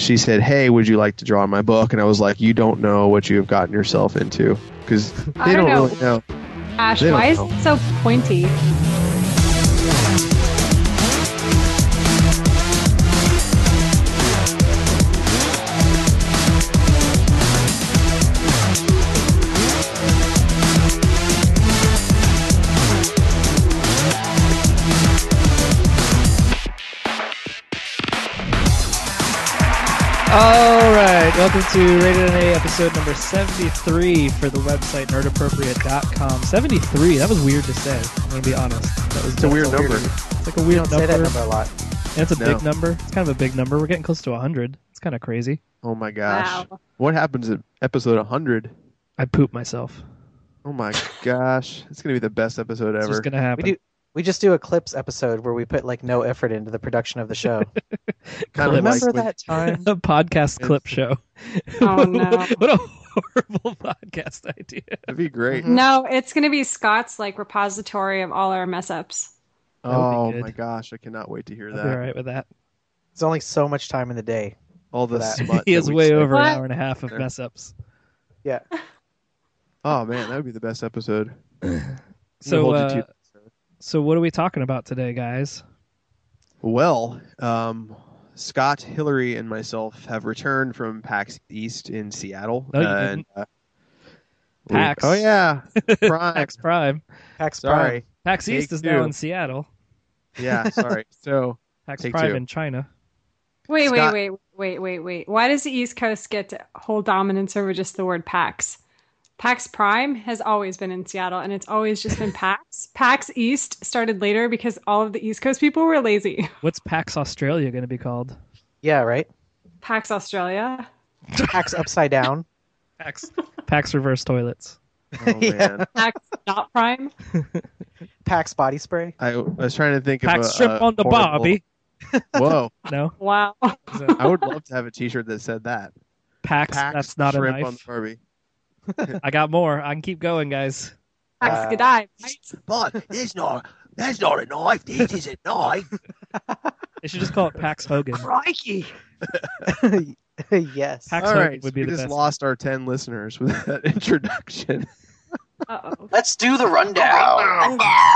she said, "Hey, would you like to draw my book?" And I was like, "You don't know what you have gotten yourself into," because they don't really know. Ash, They don't why is know. it so pointy? All right, welcome to Rated NA episode number 73 for the website nerdappropriate.com. 73, that was weird to say, I'm going to be honest. It's a weird number. It's like a We weird don't number. say that number a lot. And it's a No. big number. It's kind of a big number. We're getting close to 100. It's kind of crazy. Oh my gosh. Wow. What happens at episode 100? I pooped myself. Oh my gosh. It's going to be the best episode It's ever. just going to happen. We just do a clips episode where we put like no effort into the production of the show. Kind of Remember like when- that time? A podcast clip show. Oh, no. What a horrible podcast idea. That'd be great. No, it's going to be Scott's like repository of all our mess ups. That would be Oh good. my gosh. I cannot wait to hear I'll that. be all right with that. There's only so much time in the day. All the that. smut. He that has we way say. over an What? hour and a half of There. mess ups. Yeah. Oh man, that would be the best episode. So, We'll hold you to- So what are we talking about today, guys? Well, Scott, Hillary, and myself have returned from PAX East in Seattle. No, you and, didn't. PAX. Oh yeah, Prime. PAX Prime. PAX Sorry. Prime. PAX Take East is two. now in Seattle. Yeah, sorry. So PAX Take Prime two. in China. Wait. Scott- Wait. Why does the East Coast get to hold dominance over just the word PAX? PAX Prime has always been in Seattle, and it's always just been PAX. PAX East started later because all of the East Coast people were lazy. What's PAX Australia going to be called? Yeah, right? PAX Australia. PAX upside down. PAX reverse toilets. oh Yeah. man, PAX not Prime. PAX body spray. I was trying to think PAX of shrimp on the horrible- Barbie. Whoa, No? Wow. Is it I would love to have a T-shirt that said that. PAX, PAX that's not a shrimp on the knife. Barbie. I got more. I can keep going, guys. PAX G'day. But that's not a knife. This is a knife. They should just call it PAX Hogan. Crikey. Yes. PAX All Hogan right, would be we the just best. lost our 10 listeners with that introduction. Uh-oh. Let's do the rundown.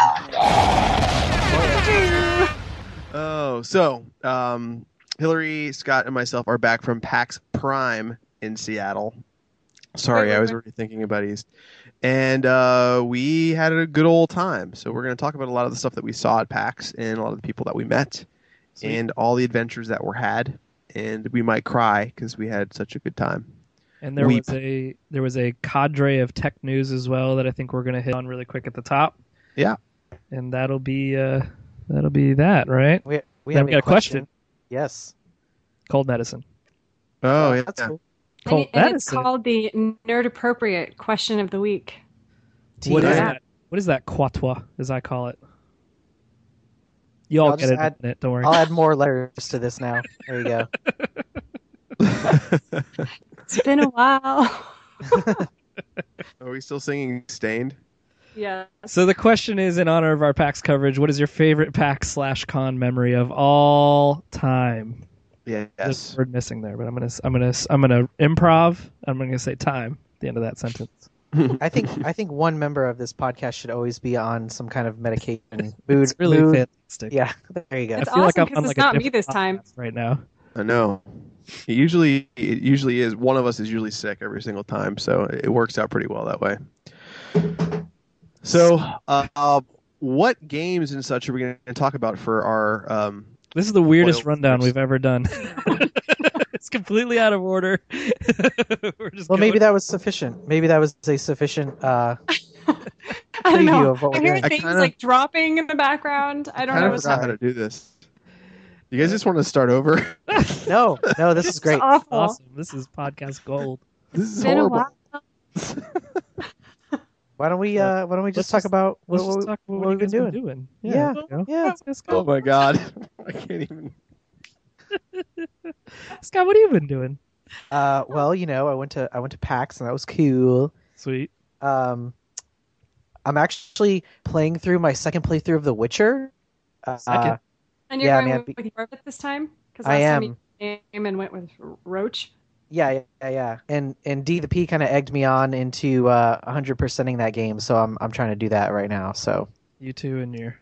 Oh, so Hillary, Scott, and myself are back from PAX Prime in Seattle. Sorry, Wait. I was already thinking about East. And we had a good old time. So we're going to talk about a lot of the stuff that we saw at PAX and a lot of the people that we met and all the adventures that were had. And we might cry because we had such a good time. And there Weep. was a cadre of tech news as well that I think we're going to hit on really quick at the top. Yeah. And that'll be that, right? We Then have we got a question. Yes. Cold medicine. Oh, yeah. That's cool. Cold And it's medicine. called the Nerd Appropriate Question of the Week. What is Yeah. that? What is that quatwa, as I call it? You all I'll get just it, add- in it. Don't worry. I'll add more letters to this now. There you go. It's been a while. Are we still singing Stained? Yeah. So the question is, in honor of our PAX coverage, what is your favorite PAX/con memory of all time? There's Yes. a word missing there, but I'm gonna improv. I'm gonna say time at the end of that sentence. I think one member of this podcast should always be on some kind of medication. Mood. It's really mood. fantastic. Yeah. There you go. It's I feel like awesome I'm on 'cause like it's a not me different this time. podcast right now. I know. It usually is. One of us is usually sick every single time, so it works out pretty well that way. So, what games and such are we going to talk about for our? This is the weirdest Spoiled rundown first. we've ever done. It's completely out of order. We're just Well, maybe going- that was sufficient. Maybe that was a sufficient I don't preview know. of what I we're hear doing. I things kinda- like dropping in the background. I don't I know kind of what's forgot how to do this. You guys just want to start over? No, this is great. awful. awesome. This is podcast gold. This is It's been a horrible. while. Why don't we Let's just talk just- about Let's what, just talk about what what we've you been guys doing? Yeah, Yeah, there you go. yeah. Let's Oh go. my god, I can't even. Scott, what have you been doing? Well, I went to PAX and that was cool. Sweet. I'm actually playing through my second playthrough of The Witcher. Second? And you're Yeah, going man, with Yorvik this time? 'Cause I last time am. name and went with Roach. Yeah. And D the P kind of egged me on into 100%ing that game, so I'm trying to do that right now. So You two and your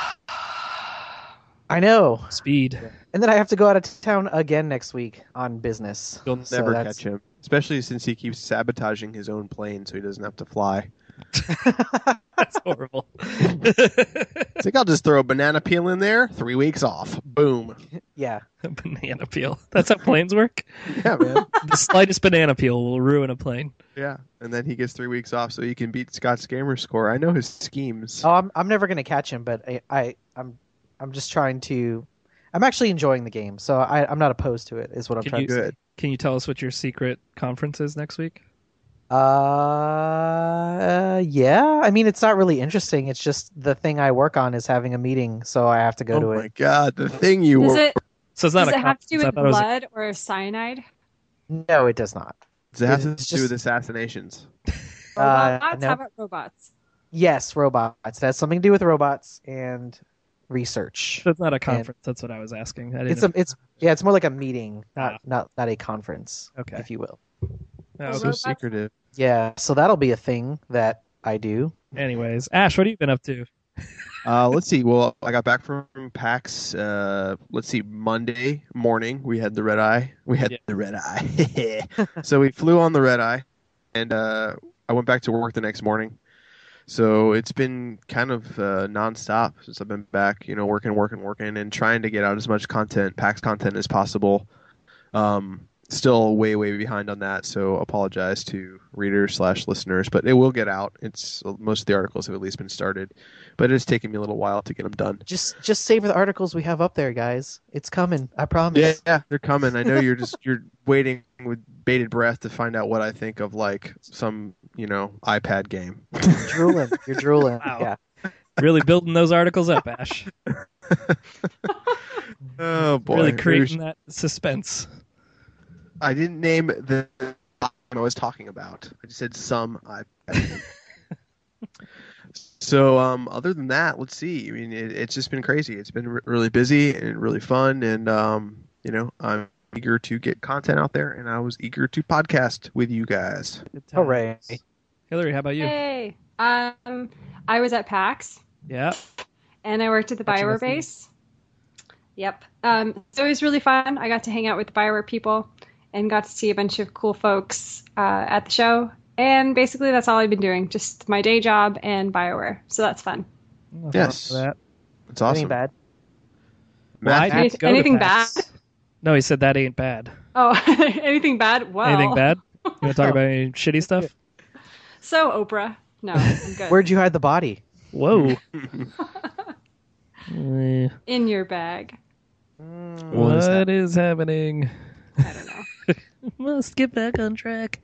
I know. speed. And then I have to go out of town again next week on business. You'll So never that's- catch him, especially since he keeps sabotaging his own plane so he doesn't have to fly. That's horrible. It's like, I'll just throw a banana peel in there, 3 weeks off. Boom. Yeah. Banana peel. That's how planes work? Yeah, man. The slightest banana peel will ruin a plane. Yeah. And then he gets 3 weeks off so he can beat Scott's gamer score. I know his schemes. Oh, I'm never gonna catch him, but I'm just trying to. I'm actually enjoying the game, so I'm not opposed to it. Is what I'm Can trying you- to say. Good. Can you tell us what your secret conference is next week? Yeah. I mean, it's not really interesting. It's just the thing I work on is having a meeting, so I have to go Oh to my it. God, the thing you Does were. it So it's not does a it have to do conference. I with thought it was blood or cyanide? No, it does not. Does it have to It's do with just- assassinations? Robots? no. How about robots? Yes, robots. It has something to do with robots and research. So it's not a conference. That's what I was asking. I didn't It's more like a meeting, Ah. not a conference, Okay. if you will. know. So robots? secretive. Yeah, so that'll be a thing that I do. Anyways, Ash, what have you been up to? Let's see. Well, I got back from PAX. Let's see. Monday morning, we had the red eye. The red eye. So we flew on the red eye, and I went back to work the next morning. So it's been kind of nonstop since I've been back. Working, and trying to get out as much content, PAX content as possible. Still way behind on that, so apologize to readers/listeners, but it will get out. It's most of the articles have at least been started, but it's taken me a little while to get them done. Just savor the articles we have up there, guys. It's coming. I promise. Yeah, they're coming. I know you're waiting with bated breath to find out what I think of like some iPad game. You're drooling. Wow. Yeah. Really building those articles up, Ash. Oh boy, Really creating that suspense. I didn't name the I was talking about. I just said some iPad. So other than that, let's see. I mean, it's just been crazy. It's been really busy and really fun, and I'm eager to get content out there, and I was eager to podcast with you guys. Good times. Hooray. Hillary, how about you? Hey, I was at PAX Yeah. and I worked at the Gotcha, Bioware that's me. base. Yep. So it was really fun. I got to hang out with the Bioware people and got to see a bunch of cool folks at the show. And basically, that's all I've been doing. Just my day job and Bioware. So that's fun. Nothing Yes. wrong with that. It's That awesome. ain't bad. Well, I Matthew? did go to Anything PAX. No, he said that ain't bad. Oh, anything bad? Well, Anything bad? You want to talk about any shitty stuff? So Oprah. No, I'm good. Where'd you hide the body? Whoa. In your bag. What is What is happening? I don't know. Must get back on track.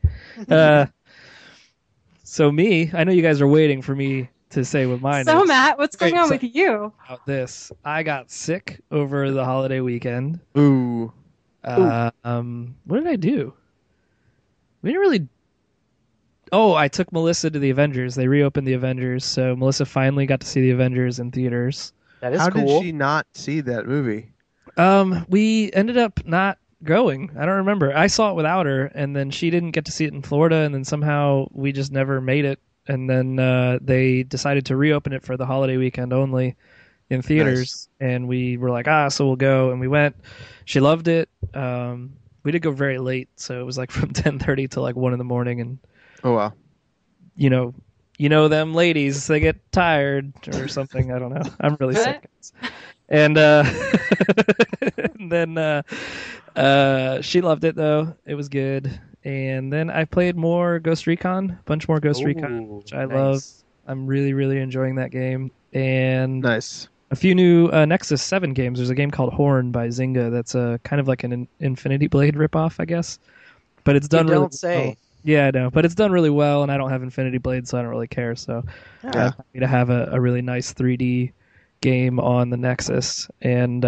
So me, I know you guys are waiting for me to say what mine So is. Matt, what's going Wait, on so- with you? About this, I got sick over the holiday weekend. Ooh. What did I do? We didn't really. Oh, I took Melissa to the Avengers. They reopened the Avengers, so Melissa finally got to see the Avengers in theaters. That is How cool. did she not see that movie? We ended up not going. I don't remember. I saw it without her, and then she didn't get to see it in Florida, and then somehow we just never made it. And then they decided to reopen it for the holiday weekend only in theaters, and we were like, so we'll go, and we went. She loved it. We did go very late, so it was like from 10:30 to like 1 in the morning, and Oh wow. you know them ladies, they get tired or something. I don't know. I'm really sick. And and then she loved it though. It was good. And then I played more Ghost Recon, a bunch more Ghost Recon, which I love. I'm really, really enjoying that game. And Nice. a few new Nexus 7 games. There's a game called Horn by Zynga that's a kind of like an Infinity Blade ripoff, I guess. But it's done You really don't say. well. Yeah, I know. But it's done really well, and I don't have Infinity Blade, so I don't really care. So Yeah. I'm happy to have a really nice 3D game on the Nexus. And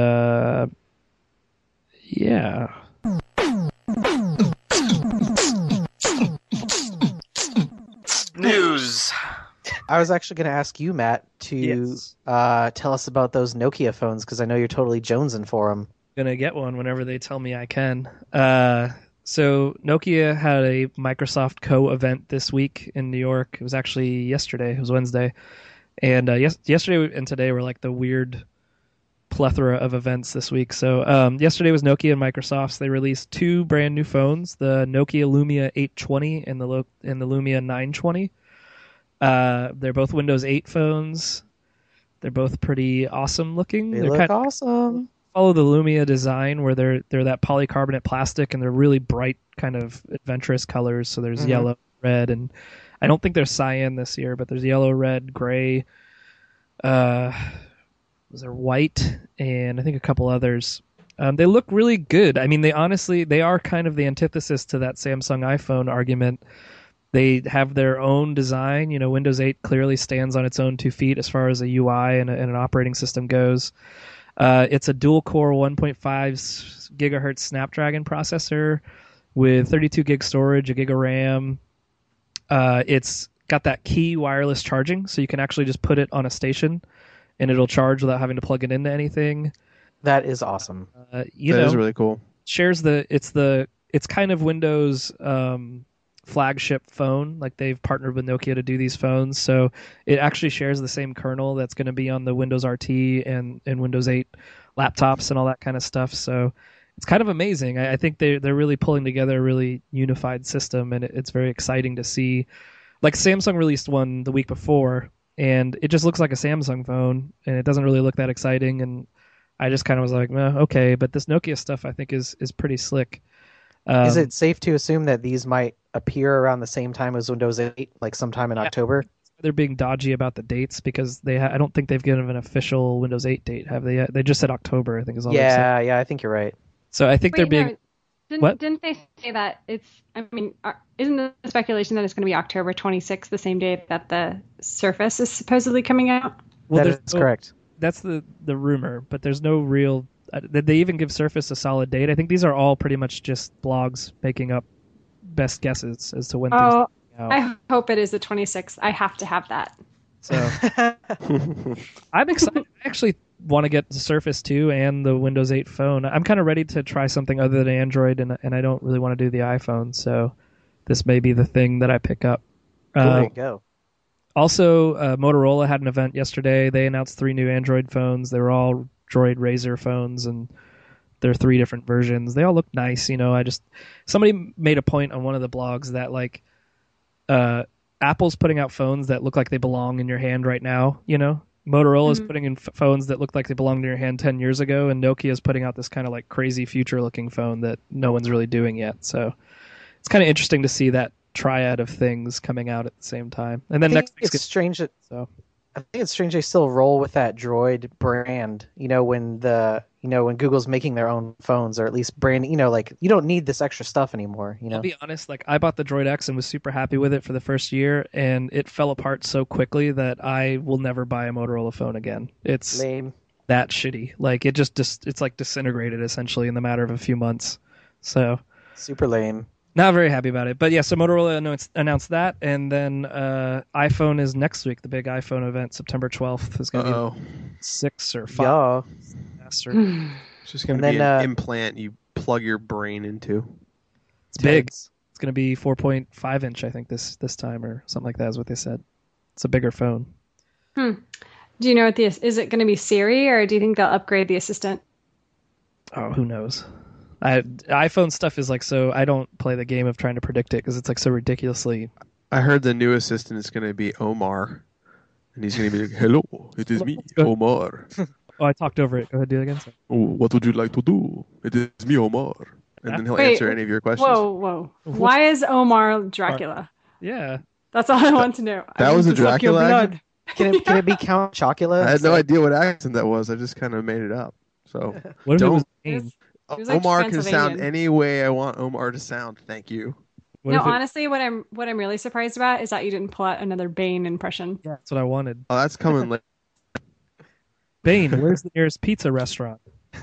yeah. News. I was actually going to ask you, Matt, to Yes. tell us about those Nokia phones because I know you're totally jonesing for them. gonna get one whenever they tell me I can. So Nokia had a Microsoft Co event this week in New York. It was actually yesterday. It was Wednesday, and yesterday and today were like the weird plethora of events this week. So yesterday was Nokia and Microsoft's. They released two brand new phones: the Nokia Lumia 820 and the Lumia 920. They're both Windows 8 phones. They're both pretty awesome looking. They They're look kind awesome. follow the Lumia design where they're that polycarbonate plastic and they're really bright kind of adventurous colors. So there's yellow, red, and I don't think there's cyan this year, but there's yellow, red, gray. Was there white and I think a couple others. They look really good. I mean, they are kind of the antithesis to that Samsung iPhone argument. They have their own design. You know, Windows 8 clearly stands on its own 2 feet as far as a UI and an operating system goes. It's a dual-core 1.5 gigahertz Snapdragon processor with 32 gig storage, a gig of RAM. It's got that key wireless charging, so you can actually just put it on a station, and it'll charge without having to plug it into anything. That is awesome. That is really cool. It's kind of Windows flagship phone. Like they've partnered with Nokia to do these phones, so it actually shares the same kernel that's going to be on the Windows RT and Windows 8 laptops and all that kind of stuff. So it's kind of amazing. I think they're really pulling together a really unified system, and it's very exciting to see. Like Samsung released one the week before, and it just looks like a Samsung phone, and it doesn't really look that exciting. And I just kind of was like, okay, but this Nokia stuff I think is pretty slick. Is it safe to assume that these might appear around the same time as Windows 8, like sometime in October? They're being dodgy about the dates because I don't think they've given an official Windows 8 date, have they yet? They just said October, I think is all they've said. Yeah, I think you're right. So I think they're being... Didn't they say that isn't the speculation that it's going to be October 26th, the same day that the Surface is supposedly coming out? Well, that's correct. That's the rumor, but there's no real... Did they even give Surface a solid date? I think these are all pretty much just blogs making up best guesses as to when things are out. I hope it is the 26th. I have to have that. So I'm excited. I actually want to get the Surface 2 and the Windows 8 phone. I'm kind of ready to try something other than Android, and I don't really want to do the iPhone, so this may be the thing that I pick up. There you go. Also, Motorola had an event yesterday. They announced 3 new Android phones. They were all Droid Razr phones, and there are 3 different versions. They all look nice. Somebody made a point on one of the blogs that like Apple's putting out phones that look like they belong in your hand right now. Motorola's putting in phones that look like they belonged in your hand 10 years ago, and Nokia's putting out this kind of like crazy future looking phone that no one's really doing yet. So it's kind of interesting to see that triad of things coming out at the same time. And then next week's strange that I think it's strange they still roll with that Droid brand. When Google's making their own phones, or at least branding. Like you don't need this extra stuff anymore. I'll be honest. Like I bought the Droid X and was super happy with it for the first year, and it fell apart so quickly that I will never buy a Motorola phone again. It's lame. That shitty. Like it it's like disintegrated essentially in the matter of a few months. So super lame. Not very happy about it. But yeah, so Motorola announced that, and then iPhone is next week. The big iPhone event, September 12th, is going to be 6 or 5. Yeah. It's just going to be an implant you plug your brain into. It's big. It's going to be 4.5 inch, I think, this time, or something like that is what they said. It's a bigger phone. Do you know is it going to be Siri, or do you think they'll upgrade the assistant? Oh, who knows? iPhone stuff is like so. I don't play the game of trying to predict it because it's like so ridiculously. I heard the new assistant is going to be Omar, and he's going to be like, "Hello, it is me, Omar." Oh, I talked over it. Go ahead, do it again. Sorry. Oh, what would you like to do? It is me, Omar, and then he'll answer any of your questions. Whoa! Why is Omar Dracula? Yeah, that's all I want to know. That was a Dracula. Can it be Count Chocula? I had no idea what accent that was. I just kind of made it up. So what don't. It was like Omar can sound any way I want Omar to sound. Thank you. Honestly, what I'm really surprised about is that you didn't pull out another Bane impression. Yeah, that's what I wanted. Oh, that's coming later. Bane, where's the nearest pizza restaurant?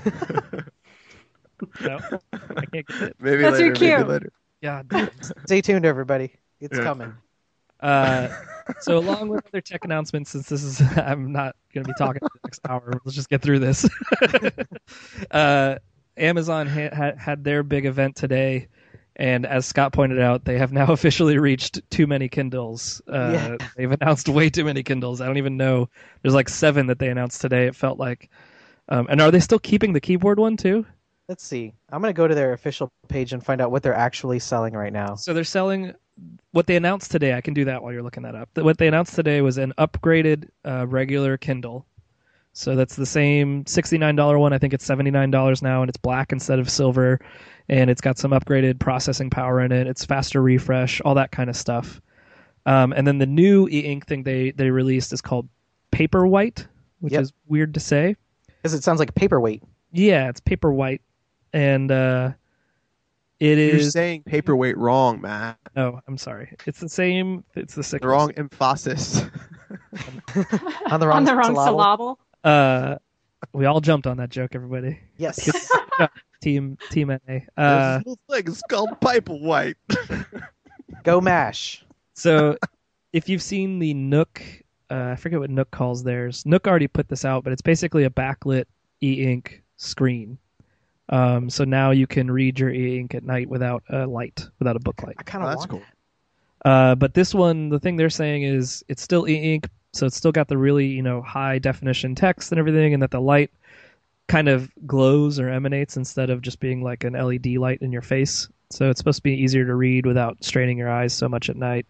No, I can't get it. Maybe that's later. Your maybe later. Yeah. Stay tuned, everybody. It's coming. So along with other tech announcements, since this is, I'm not going to be talking for the next hour. Let's just get through this. Amazon had their big event today, and as Scott pointed out, they have now officially reached too many Kindles. Yeah. They've announced way too many Kindles. I don't even know. There's like 7 that they announced today. It felt like. And are they still keeping the keyboard one too? Let's see. I'm going to go to their official page and find out what they're actually selling right now. So they're selling what they announced today. I can do that while you're looking that up. What they announced today was an upgraded regular Kindle. So that's the same $69 one. I think it's $79 now, and it's black instead of silver, and it's got some upgraded processing power in it. It's faster refresh, all that kind of stuff. And then the new e-ink thing they released is called Paperwhite, which is weird to say. Because it sounds like paperweight. Yeah, it's Paperwhite, and it is. You're saying paperweight wrong, Matt. No, I'm sorry. It's the same. It's the sixth. The wrong emphasis. On the wrong syllable. We all jumped on that joke, everybody. Yes. Team NA. There's this little thing. It's called paperweight. Go Mash. So, if you've seen the Nook, I forget what Nook calls theirs. Nook already put this out, but it's basically a backlit e-ink screen. So now you can read your e-ink at night without a light, without a book light. I kind of want that's cool. But this one, the thing they're saying is it's still e-ink, so it's still got the really, high definition text and everything, and that the light kind of glows or emanates instead of just being like an LED light in your face. So it's supposed to be easier to read without straining your eyes so much at night.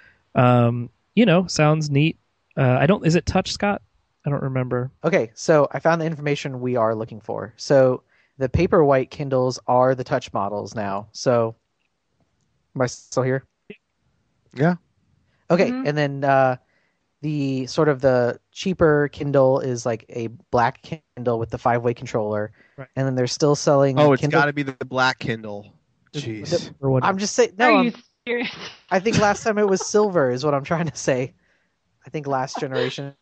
Sounds neat. Is it touch, Scott? I don't remember. Okay, so I found the information we are looking for. So the Paperwhite Kindles are the touch models now. So am I still here? Yeah. Okay, Mhm. and then the sort of the cheaper Kindle is like a black Kindle with the 5-way controller. Right. And then they're still selling Oh, it's Kindle. got to be the black Kindle. Jeez. Or what? I'm just saying no, Are you serious? I think last time it was silver is what I'm trying to say. I think last generation.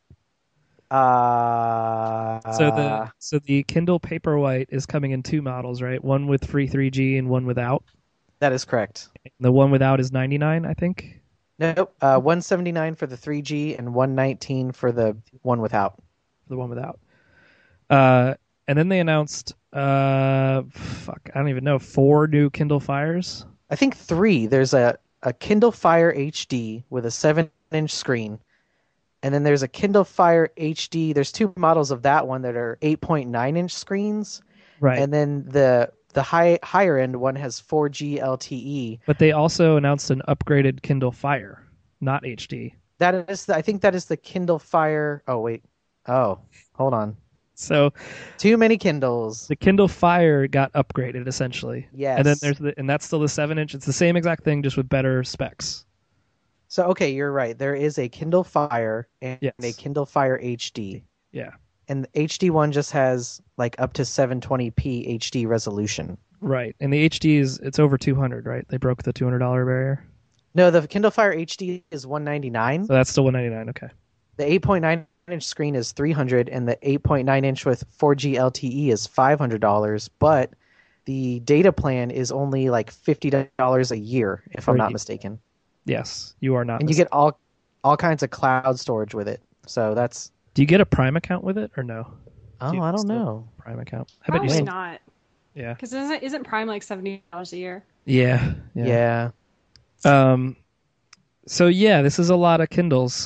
So the Kindle Paperwhite is coming in 2 models, right? One with free 3G and one without. That is correct. The one without is $99, I think. Nope. $179 for the 3G and $119 for the one without. The one without. And then they announced, I don't even know, 4 new Kindle Fires. I think 3. There's a Kindle Fire HD with a 7-inch screen. And then there's a Kindle Fire HD. There's 2 models of that one that are 8.9-inch screens. Right. And then the higher end one has 4G LTE. But they also announced an upgraded Kindle Fire, not HD. That is I think that is the Kindle Fire. Oh wait. Oh, hold on. So Too many Kindles. the Kindle Fire got upgraded essentially. Yes. And then and that's still the 7-inch. It's the same exact thing, just with better specs. So okay, you're right. There is a Kindle Fire and Yes. a Kindle Fire HD. Yeah. And the HD one just has like up to 720p HD resolution. Right. And the HD it's over 200, right? They broke the $200 barrier. No, the Kindle Fire HD is $199. So that's still $199. Okay. The 8.9-inch screen is $300, and the 8.9-inch with 4G LTE is $500. But the data plan is only like $50 a year, if I'm For not you. mistaken. Yes, you are not. And you get all kinds of cloud storage with it. So that's Do you get a Prime account with it or no? Do you I don't still- know. Prime account. I bet you Probably still- not. Yeah. Because isn't Prime like $70 a year? Yeah. Yeah. So yeah, this is a lot of Kindles.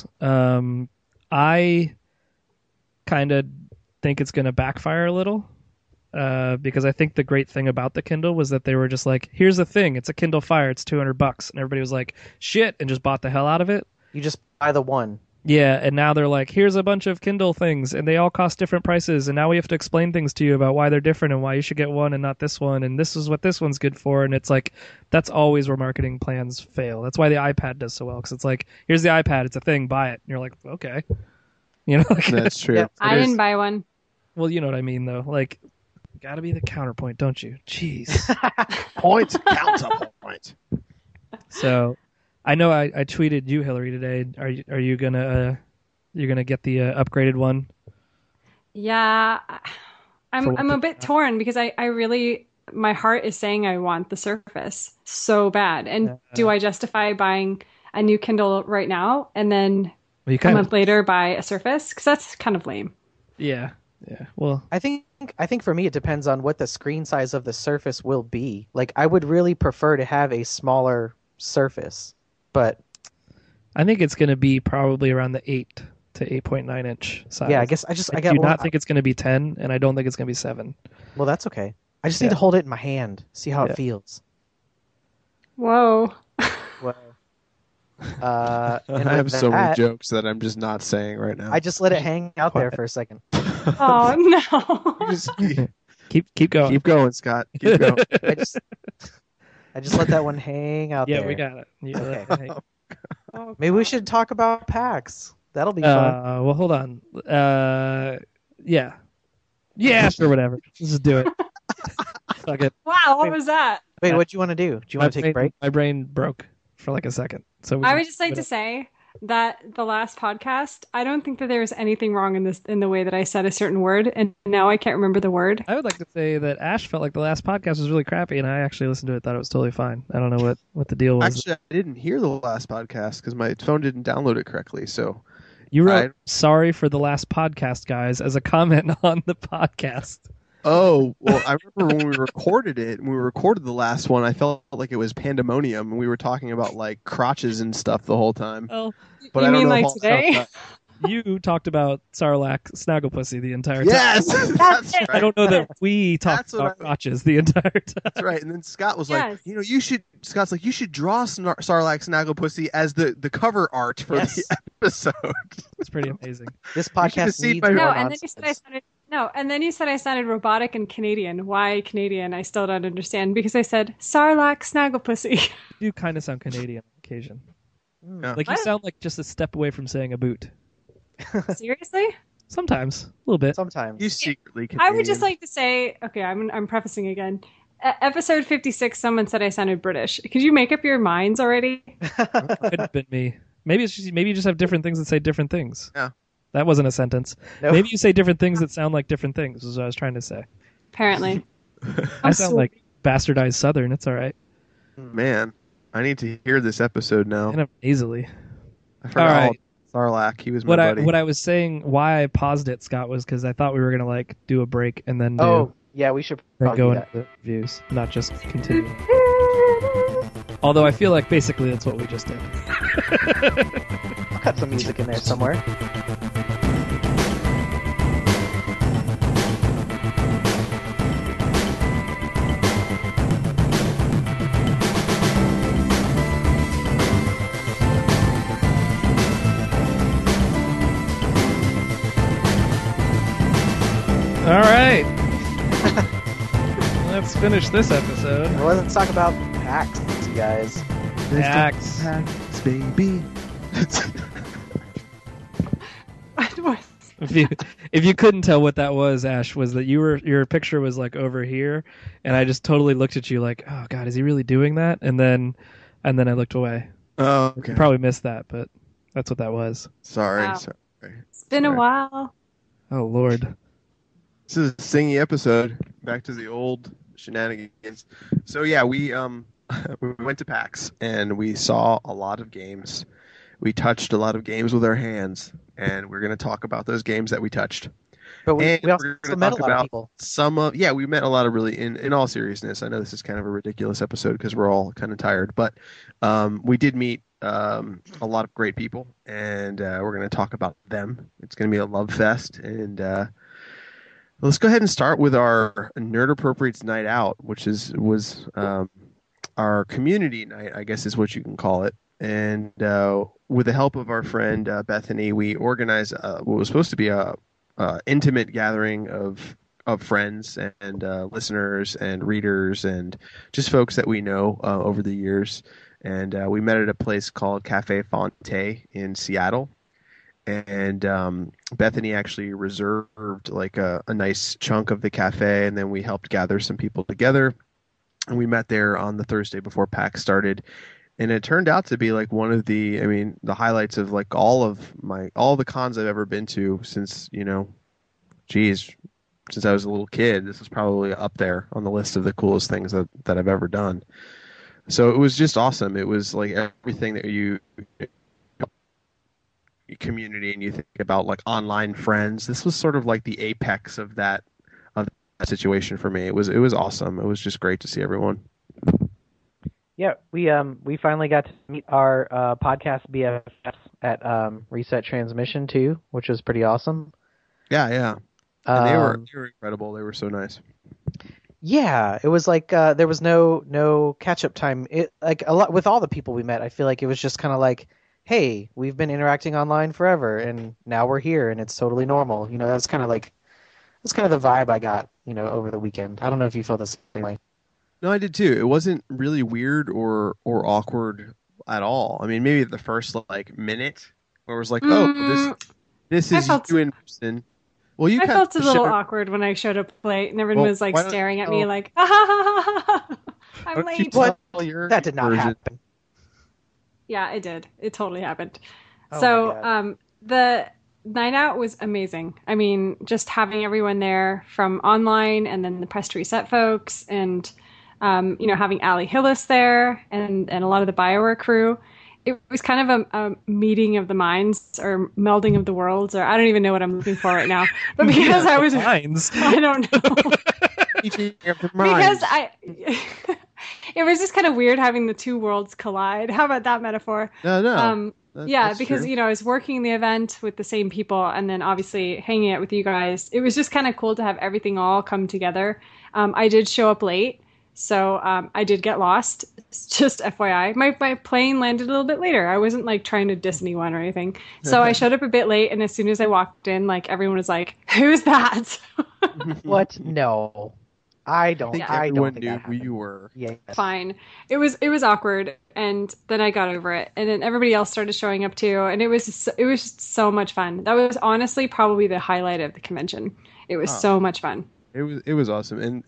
I kind of think it's going to backfire a little because I think the great thing about the Kindle was that they were just like, here's the thing, it's a Kindle Fire, it's $200, and everybody was like, shit, and just bought the hell out of it. You just buy the one. Yeah, and now they're like, here's a bunch of Kindle things, and they all cost different prices, and now we have to explain things to you about why they're different and why you should get one and not this one, and this is what this one's good for, and it's like, that's always where marketing plans fail. That's why the iPad does so well, because it's like, here's the iPad, it's a thing, buy it. And you're like, okay. Like, That's true. Yep. I didn't buy one. well, you know what I mean, though. Like, gotta be the counterpoint, don't you? Jeez. Point, counterpoint. So, I know I tweeted you, Hillary, today. Are you gonna you're gonna get the upgraded one? Yeah, For what I'm a the- bit torn because I really, my heart is saying I want the Surface so bad. And do I justify buying a new Kindle right now and then Well, you a kind month of later buy a Surface? Because that's kind of lame. yeah. Yeah. Well, I think for me it depends on what the screen size of the Surface will be. Like I would really prefer to have a smaller Surface, but I think it's going to be probably around the 8 to 8.9 inch size. yeah, I guess I got do not think it's going to be 10, and I don't think it's going to be 7. well, that's okay. I just need to hold it in my hand, see how Yeah. it feels. Whoa. Well, I and have with so many that, jokes that I'm just not saying right now. I just let it hang out there for a second. Oh no. Just Keep going. keep going, Scott. Keep going. I just let that one hang out Yeah, there. we got it. You Okay. hey. Oh, Maybe we should talk about PAX. That'll be fun. Well, hold on. Yeah. Yeah, sure, whatever. Let's just do it. Fuck it. wow, what was that? Wait, what do you want to do? Do you want to take a break? My brain broke for like a second. So I would just like to say that the last podcast, I don't think that there was anything wrong in the way that I said a certain word, and now I can't remember the word. I would like to say that Ash felt like the last podcast was really crappy, and I actually listened to it, thought it was totally fine. I don't know what the deal was. Actually, I didn't hear the last podcast because my phone didn't download it correctly. So You wrote "sorry for the last podcast, guys" as a comment on the podcast. Oh, well, I remember when we recorded the last one, I felt like it was pandemonium, and we were talking about, like, crotches and stuff the whole time. Well, But You I don't mean know like if I'll today? count you talked about Sarlacc Snagglepussy the entire that. time. Yes! That's it. I right. don't know that we talked That's what about crotches the entire time. That's right. And then Scott was Yes. like, Scott's like, you should draw Sarlacc Snagglepussy as the cover art for Yes. the episode. It's pretty amazing. This should've podcast seen needs my- more No, and then you said I nonsense. sounded and then you said I sounded robotic and Canadian. Why Canadian? I still don't understand because I said Sarlacc Snagglepussy. You kind of sound Canadian on occasion. Yeah. Like you What? sound like just a step away from saying a boot. Seriously? Sometimes, a little bit. Sometimes. You secretly I Canadian. would just like to say, okay, I'm prefacing again. Episode 56, someone said I sounded British. Could you make up your minds already? Could have been me. Maybe it's just, maybe you just have different things that say different things. Yeah. That wasn't a sentence. No. Maybe you say different things that sound like different things. Is what I was trying to say. Apparently. I sound like bastardized Southern. It's all right. Man, I need to hear this episode now. And I'm easily. I forgot All all right. Sarlacc. He was my What buddy. I was saying, why I paused it, Scott, was because I thought we were gonna like do a break and then Oh, yeah, we should then probably go do into that. the reviews, not just continue. Although I feel like basically that's what we just did. I'll cut some music in there somewhere. All right. Let's finish this episode. Well, let's talk about PAX, you guys. Axe. Pax, baby. If you couldn't tell what that was, Ash, was that your picture was like over here, and I just totally looked at you like, oh God, is he really doing that? And then I looked away. Oh, okay. You probably missed that, but that's what that was. Sorry. Wow. Sorry. It's been a Sorry. while. Oh Lord. This is a singy episode. Back to the old shenanigans. So yeah, we we went to PAX and we saw a lot of games. We touched a lot of games with our hands, and we're going to talk about those games that we touched. But we And also we're gonna met a talk lot of about people. we met a lot of really, in all seriousness, I know this is kind of a ridiculous episode because we're all kind of tired, but we did meet a lot of great people, and we're going to talk about them. It's going to be a love fest, and let's go ahead and start with our Nerd Appropriates Night Out, which was our community night, I guess is what you can call it. And with the help of our friend Bethany, we organized what was supposed to be a intimate gathering of friends and listeners and readers and just folks that we know over the years. And we met at a place called Cafe Fonte in Seattle. And Bethany actually reserved like a nice chunk of the cafe, and then we helped gather some people together. And we met there on the Thursday before PAX started. And it turned out to be like one of the highlights of like all the cons I've ever been to since, since I was a little kid. This is probably up there on the list of the coolest things that I've ever done. So it was just awesome. It was like everything that community and you think about like online friends, this was sort of like the apex of that situation for me. It was awesome. It was just great to see everyone. Yeah, we finally got to meet our podcast BFFs at Reset Transmission too, which was pretty awesome. Yeah, yeah. And they were incredible. They were so nice. Yeah, it was like there was no catch up time. It like a lot with all the people we met. I feel like it was just kind of like, hey, we've been interacting online forever, and now we're here, and it's totally normal. You know, that's kind of the vibe I got. You know, over the weekend. I don't know if you feel the same way. No, I did too. It wasn't really weird or awkward at all. I mean, maybe the first like minute where it was like, oh, this I is felt- you in person. Well, you I kind felt a of little showed- awkward when I showed up late, and everyone Well, was like why don't- staring at me oh. like, ah, ha, ha, ha, ha, why I'm don't you late. tell your That did not version? happen. Yeah, it did. It totally happened. Oh So, my God. the night out was amazing. I mean, just having everyone there from online and then the Press to Reset folks and, having Ali Hillis there and a lot of the BioWare crew. It was kind of a meeting of the minds or melding of the worlds, or I don't even know what I'm looking for right now. But because I was, Lines. I don't know. Meeting of the Because minds. it was just kind of weird having the two worlds collide. How about that metaphor? No. Yeah, That's because true. I was working the event with the same people, and then obviously hanging out with you guys. It was just kind of cool to have everything all come together. I did show up late, so I did get lost. Just FYI, my plane landed a little bit later. I wasn't like trying to diss anyone or anything, so I showed up a bit late. And as soon as I walked in, like everyone was like, "Who's that?" What? No, I don't. I think I everyone don't think knew that who happened. you were. Yeah. Fine. It was awkward, and then I got over it, and then everybody else started showing up too, and it was just so much fun. That was honestly probably the highlight of the convention. It was so much fun. It was awesome, and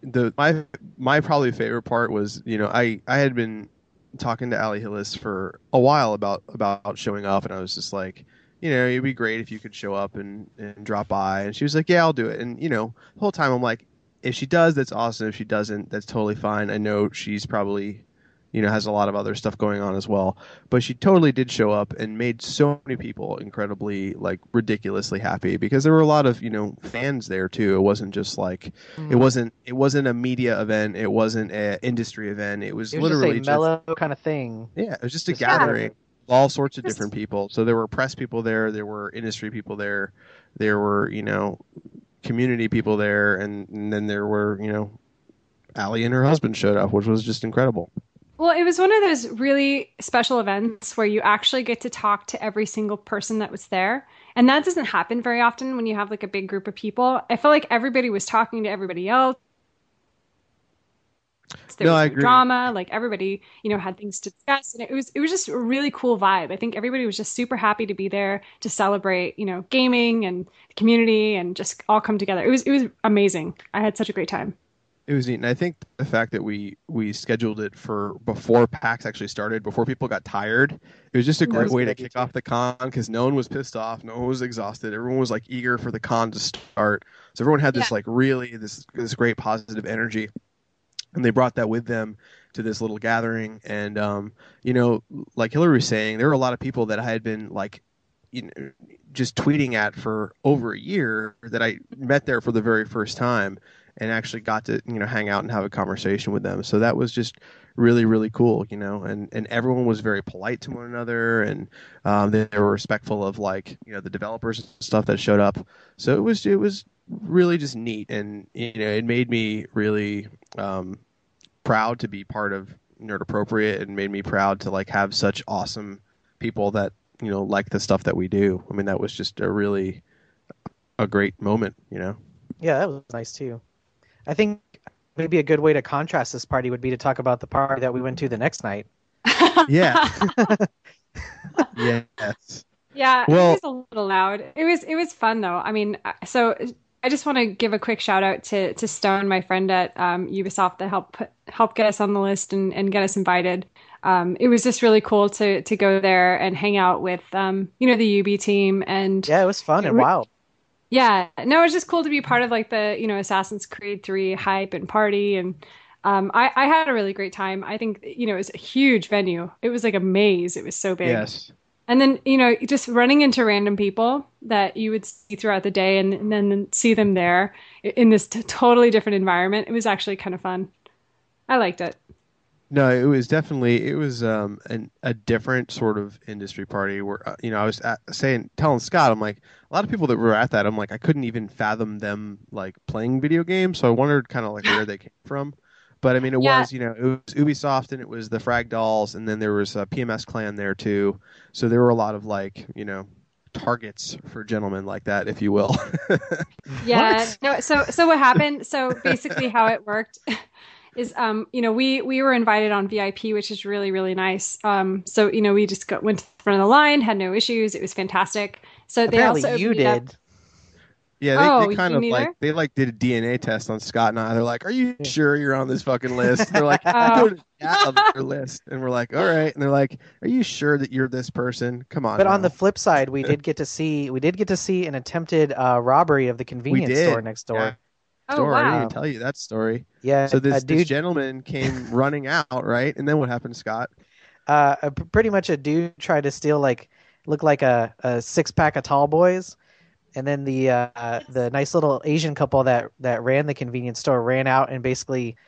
my probably favorite part was I had been talking to Ali Hillis for a while about showing up, and I was just like, it'd be great if you could show up and drop by, and she was like, yeah, I'll do it, and the whole time I'm like, if she does, that's awesome. If she doesn't, that's totally fine. I know she's probably has a lot of other stuff going on as well. But she totally did show up and made so many people incredibly, like, ridiculously happy because there were a lot of, fans there too. It wasn't just like it wasn't a media event. It wasn't an industry event. It was literally just a mellow kind of thing. yeah, it was just a Just gathering of all sorts of different people. So there were press people there, there were industry people there, there were, community people there, and then there were, Ali and her husband showed up, which was just incredible. Well, it was one of those really special events where you actually get to talk to every single person that was there. And that doesn't happen very often when you have like a big group of people. I felt like everybody was talking to everybody else. There was I no agree. drama, like everybody, had things to discuss. And it was just a really cool vibe. I think everybody was just super happy to be there to celebrate, gaming and the community and just all come together. It was amazing. I had such a great time. It was neat, and I think the fact that we scheduled it for before PAX actually started, before people got tired, it was just a great was way to good, kick too. off the con because no one was pissed off, no one was exhausted, everyone was like eager for the con to start. So everyone had this like really this great positive energy, and they brought that with them to this little gathering. And like Hillary was saying, there were a lot of people that I had been like, just tweeting at for over a year that I met there for the very first time. And actually got to hang out and have a conversation with them. So that was just really, really cool, and everyone was very polite to one another, and they were respectful of like the developers and stuff that showed up. So it was really just neat, and it made me really proud to be part of Nerd Appropriate, and made me proud to like have such awesome people that like the stuff that we do. I mean, that was just a great moment, Yeah, that was nice too. I think maybe a good way to contrast this party would be to talk about the party that we went to the next night. Yeah. Yes. Yeah, Well- it was a little loud. It was fun though. I mean, so I just want to give a quick shout out to Stone, my friend at Ubisoft, that helped get us on the list and get us invited. It was just really cool to go there and hang out with the UB team and Yeah, it was fun and wild. yeah, no, it was just cool to be part of like the Assassin's Creed 3 hype and party, and I had a really great time. I think it was a huge venue. It was like a maze. It was so big. Yes. And then, you know, just running into random people that you would see throughout the day and then see them there in this totally different environment. It was actually kind of fun. I liked it. No, it was a different sort of industry party where you know I was telling Scott, I'm like, a lot of people that were at that, I'm like, I couldn't even fathom them like playing video games, so I wondered kind of like where they came from. But I mean, it was Ubisoft, and it was the Frag Dolls, and then there was a PMS Clan there too. So there were a lot of like, you know, targets for gentlemen like that, if you will. Yeah. No. So what happened? So basically, how it worked is, you know, we were invited on VIP, which is really, really nice. So, you know, we just went to the front of the line, had no issues. It was fantastic. So Apparently they also you did. Yeah, they kind of like they like did a DNA test on Scott and I. They're like, "Are you sure you're on this fucking list?" They're like, "Go to their list," and we're like, "All right." And they're like, "Are you sure that you're this person? Come on." But now. on the flip side, we did get to see an attempted robbery of the convenience store next door. Yeah. Oh, wow. I didn't even tell you that story. Yeah. So this gentleman came running out, right? And then what happened, Scott? Pretty much a dude tried to steal look like a 6-pack of Tall Boys. And then the nice little Asian couple that ran the convenience store ran out and basically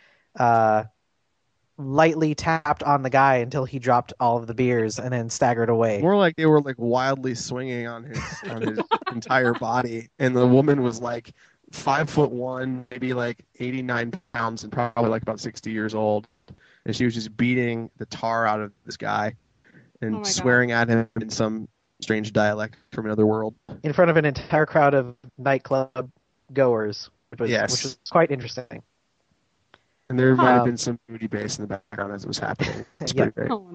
lightly tapped on the guy until he dropped all of the beers and then staggered away. More like they were like wildly swinging on his entire body, and the woman was like 5'1", maybe like 89 pounds, and probably like about 60 years old, and she was just beating the tar out of this guy and swearing at him in some strange dialect from another world in front of an entire crowd of nightclub goers, which was quite interesting. And there might have been some booty bass in the background as it was happening. It's pretty great. Oh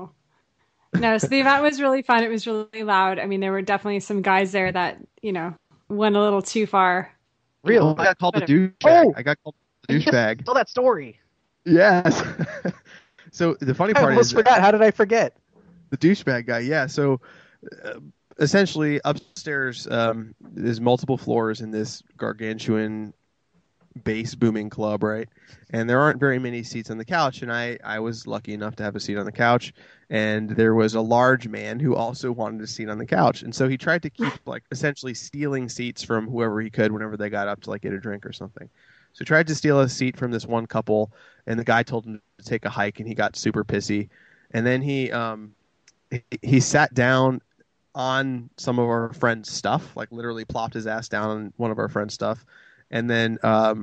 no, so the event was really fun. It was really loud. I mean, there were definitely some guys there that, you know, went a little too far. Really? I got called the douchebag. I got called the douchebag. Tell that story. Yes. So the funny part I almost forgot. How did I forget? The douchebag guy. Yeah. So essentially, upstairs there's multiple floors in this gargantuan bass booming club, right? And there aren't very many seats on the couch, and I was lucky enough to have a seat on the couch, and there was a large man who also wanted a seat on the couch, and so he tried to keep like essentially stealing seats from whoever he could whenever they got up to like get a drink or something. So he tried to steal a seat from this one couple, and the guy told him to take a hike, and he got super pissy, and then he sat down on some of our friends' stuff, like literally plopped his ass down on one of our friends' stuff. And then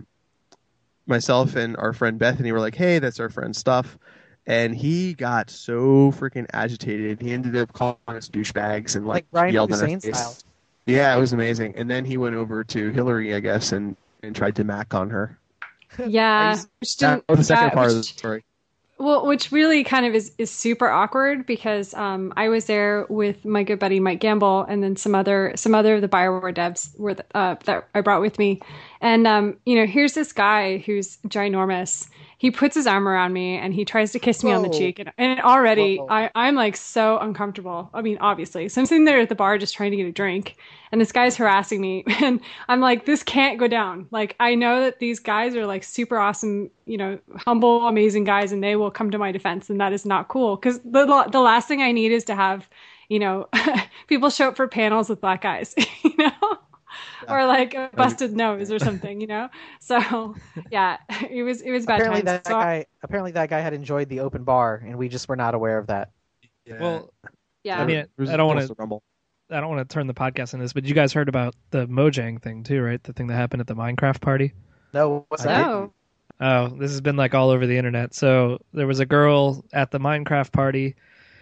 myself and our friend Bethany were like, "Hey, that's our friend's stuff." And he got so freaking agitated. He ended up calling us douchebags and like Brian yelled Hussein at us. style. Yeah, it was amazing. And then he went over to Hillary, I guess, and tried to mac on her. Yeah. That was the second part of the story. Well, which really kind of is super awkward because I was there with my good buddy Mike Gamble, and then some other of the Bioware devs that I brought with me, and you know, here's this guy who's ginormous. He puts his arm around me and he tries to kiss me on the cheek, and already I'm like so uncomfortable. I mean, obviously, so I'm sitting there at the bar just trying to get a drink, and this guy's harassing me, and I'm like, this can't go down. Like, I know that these guys are like super awesome, you know, humble, amazing guys, and they will come to my defense, and that is not cool. Because the last thing I need is to have, you know, people show up for panels with black guys, you know. Or like a busted nose or something, you know. So yeah, it was bad. Apparently that guy had enjoyed the open bar, and we just were not aware of that. Yeah. Well, yeah. I mean, I don't want to turn the podcast into this, but you guys heard about the Mojang thing too, right? The thing that happened at the Minecraft party. No, what's that? No. Oh, this has been like all over the internet. So there was a girl at the Minecraft party,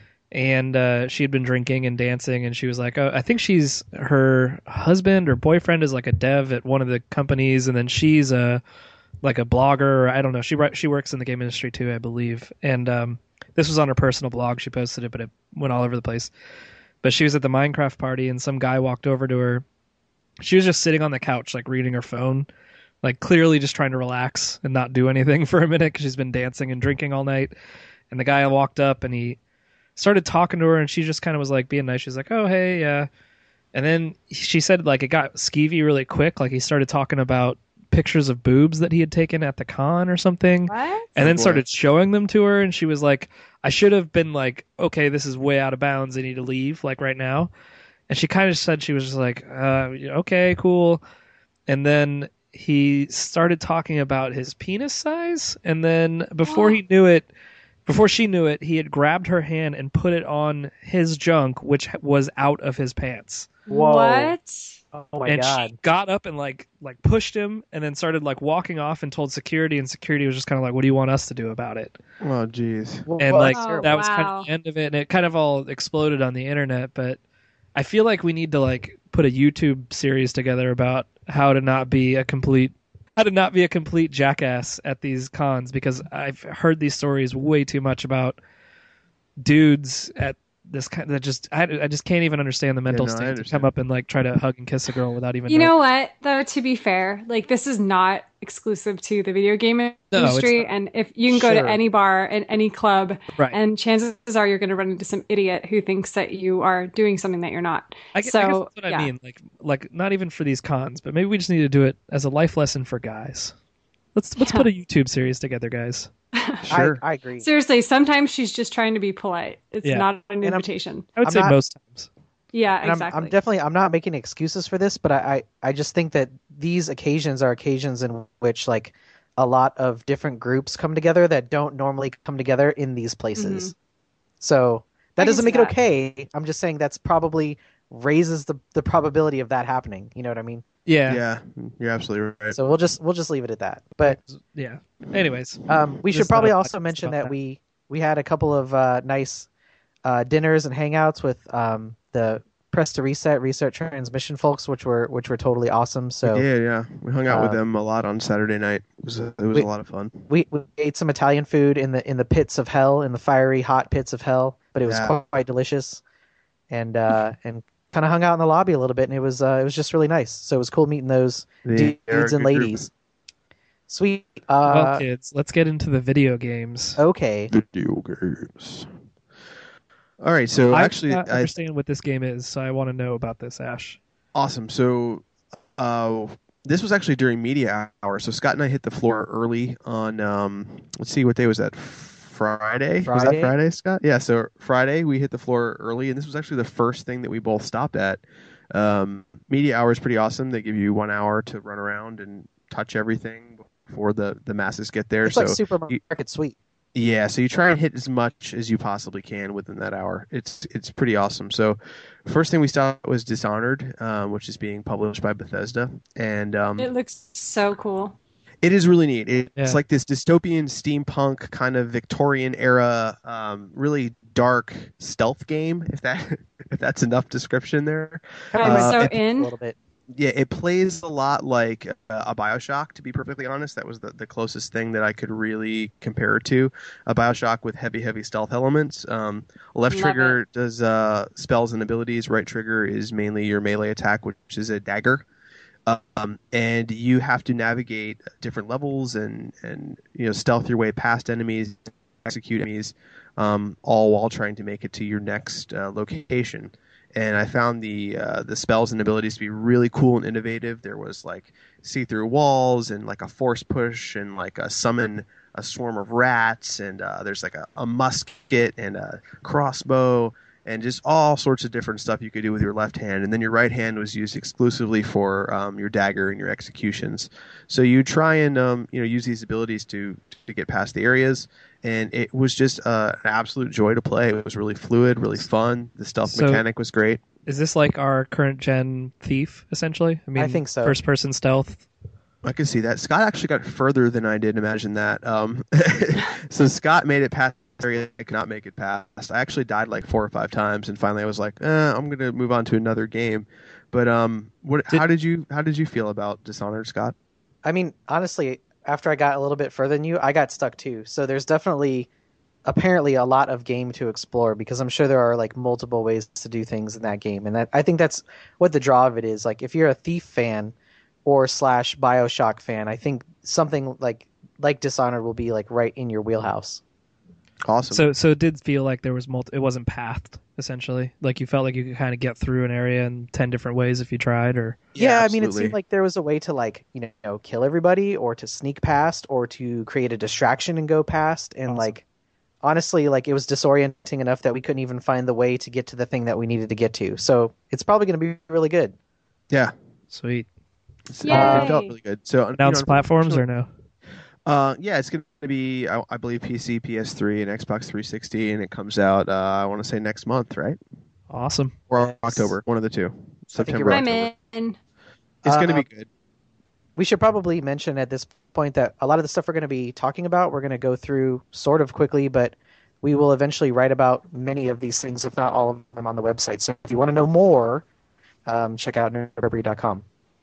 and she had been drinking and dancing, and she was like, "Oh, I think her husband or boyfriend is like a dev at one of the companies, and then she's like a blogger, or I don't know. She works in the game industry too, I believe." And this was on her personal blog. She posted it, but it went all over the place. But she was at the Minecraft party, and some guy walked over to her. She was just sitting on the couch, like reading her phone, like clearly just trying to relax and not do anything for a minute because she's been dancing and drinking all night. And the guy walked up and he started talking to her, and she just kind of was like being nice. She's like, "Oh, hey." And then she said like it got skeevy really quick. Like he started talking about pictures of boobs that he had taken at the con or something, What? and then boy. started showing them to her, and she was like, I should have been like, okay, this is way out of bounds, I need to leave like right now. And she kind of said, she was just like, okay, cool. And then he started talking about his penis size, and then before she knew it, he had grabbed her hand and put it on his junk, which was out of his pants. Whoa. What? Oh my And god. she got up and like pushed him, and then started like walking off and told security, and security was just kind of like, what do you want us to do about it? Oh, jeez. And Well, like that's Oh, terrible. that was kind wow. of the end of it, and it kind of all exploded on the internet. But I feel like we need to like put a YouTube series together about how to not be a complete jackass at these cons, because I've heard these stories way too much about dudes at this kind that just I just can't even understand the mental no, I state to understand. come up and like try to hug and kiss a girl without even You knowing. know what, though, to be fair, like this is not exclusive to the video game it's industry. not. And if you can go Sure. to any bar and any club, Right. and chances are you're going to run into some idiot who thinks that you are doing something that you're not. I guess So, that's what yeah. I mean. Like not even for these cons, but maybe we just need to do it as a life lesson for guys. Let's Yeah. put a YouTube series together, guys. Sure. I agree. Seriously, sometimes she's just trying to be polite. It's Yeah. not an And I'm- invitation. I would I'm say not- most times. Yeah, And exactly. I'm not making excuses for this, but I just think that these occasions are occasions in which like a lot of different groups come together that don't normally come together in these places. So that I can doesn't see make it that. okay. I'm just saying that's probably raises the probability of that happening. You know what I mean? Yeah. Yeah, you're absolutely right. So we'll just leave it at that. But Yeah. Anyways, we Just should probably thought I'd also podcast mention about that that. we had a couple of nice dinners and hangouts with the Press to Reset Transmission folks, which were totally awesome. So We did, yeah. We hung out with Um, them a lot on Saturday night. It was a we- lot of fun. we ate some Italian food in the pits of hell, in the fiery hot pits of hell, but it was Yeah. quite delicious, and kind of hung out in the lobby a little bit, and it was just really nice. So it was cool meeting those They are a dudes and good group. ladies. Sweet. well, kids, let's get into the video games. Okay. Video games. All right, so I actually, don't understand what this game is, so I want to know about this, Ash. awesome. So, this was actually during media hour. So Scott and I hit the floor early on. Let's see, what day was that? Friday. Was that Friday? Friday, Scott? Yeah. So Friday we hit the floor early, and this was actually the first thing that we both stopped at. Media hour is pretty awesome. They give you 1 hour to run around and touch everything before the masses get there. It's So like supermarket sweet. yeah, so you try and hit as much as you possibly can within that hour. It's pretty awesome. So, first thing we stopped was Dishonored, which is being published by Bethesda, and It looks so cool. it is really neat. It's Yeah. like this dystopian steampunk kind of Victorian era, really dark stealth game. If that's enough description there. I'm so it- A in. little bit. Yeah, it plays a lot like a BioShock, to be perfectly honest. That was the closest thing that I could really compare it to. A BioShock with heavy stealth elements. Left Love trigger does spells and abilities. Right trigger is mainly your melee attack, which is a dagger. And you have to navigate different levels and stealth your way past enemies, execute enemies, all while trying to make it to your next location. And I found the spells and abilities to be really cool and innovative. There was like see-through walls and like a force push and like a summon a swarm of rats, and there's like a musket and a crossbow and just all sorts of different stuff you could do with your left hand. And then your right hand was used exclusively for your dagger and your executions. So you try and use these abilities to get past the areas. And it was just an absolute joy to play. It was really fluid, really fun. The stealth So- mechanic was great. Is this like our current gen Thief, essentially? I mean, I think so. First person stealth. I could see that. Scott actually got further than I did imagine that. So Scott made it past the area I could not make it past. I actually died like 4 or 5 times, and finally I was like, I'm going to move on to another game. But how did you feel about Dishonored, Scott? I mean, honestly, after I got a little bit further than you, I got stuck too. So there's definitely, apparently, a lot of game to explore, because I'm sure there are like multiple ways to do things in that game, and I think that's what the draw of it is. Like, if you're a Thief fan or / BioShock fan, I think something like Dishonored will be like right in your wheelhouse. Awesome. So it did feel like there was it wasn't pathed. essentially. Like you felt like you could kind of get through an area in 10 different ways if you tried, or Yeah, I mean, it absolutely. seemed like there was a way to like, kill everybody or to sneak past or to create a distraction and go past. And Awesome. like, honestly, like it was disorienting enough that we couldn't even find the way to get to the thing that we needed to get to. So it's probably going to be really good. Yeah, sweet. it Yay. felt really good. So Announced platforms or no? Yeah, it's going to be, I believe, PC, PS3, and Xbox 360, and it comes out, I want to say next month, right? Awesome. Or Yes. October, one of the two. I think September, you're right. I'm October. in. It's going to Uh, be good. We should probably mention at this point that a lot of the stuff we're going to be talking about, we're going to go through sort of quickly, but we will eventually write about many of these things, if not all of them, on the website. So if you want to know more, check out nerdburberry.com.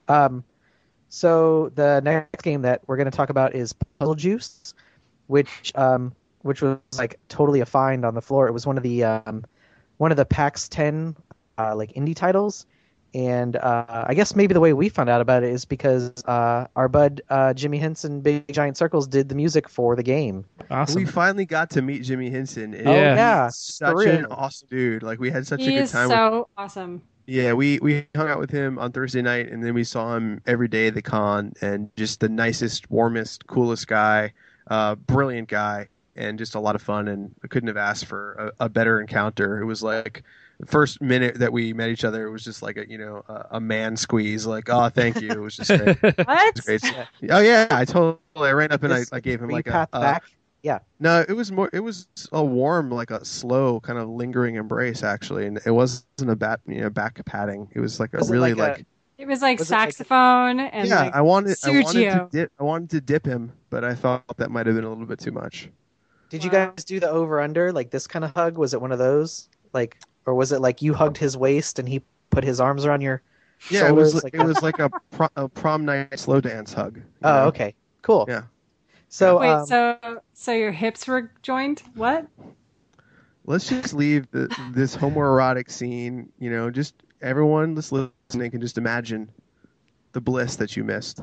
So the next game that we're going to talk about is Puzzle Juice, which was like totally a find on the floor. It was one of the PAX 10 like indie titles. And I guess maybe the way we found out about it is because our bud Jimmy Henson, Big Giant Circles, did the music for the game. Awesome. We finally got to meet Jimmy Henson. And Oh, yeah, he's such for an real. awesome dude. Like, we had such a He good is time. so awesome. Yeah, we hung out with him on Thursday night, and then we saw him every day at the con, and just the nicest, warmest, coolest guy, brilliant guy, and just a lot of fun. And I couldn't have asked for a better encounter. It was like the first minute that we met each other, it was just like a man squeeze. Like, oh, thank you. It was just great. It What? was great. Oh yeah, I ran up and I This gave him free like path back. no, it was a warm, like a slow, kind of lingering embrace actually, and it wasn't a back patting. It was like a Was it really like a- like It was like Was it like- saxophone and yeah. like I wanted to Sergio. I wanted to dip him, but I thought that might have been a little bit too much. Did you Wow. guys do the over under like this kind of hug? Was it one of those like, or was it like you hugged his waist and he put his arms around your Yeah, shoulders? it was like a prom night slow dance hug. you Oh, know? okay, cool. Yeah. So Wait, so your hips were joined? What? Let's just leave this homoerotic scene. Just everyone that's listening can just imagine the bliss that you missed.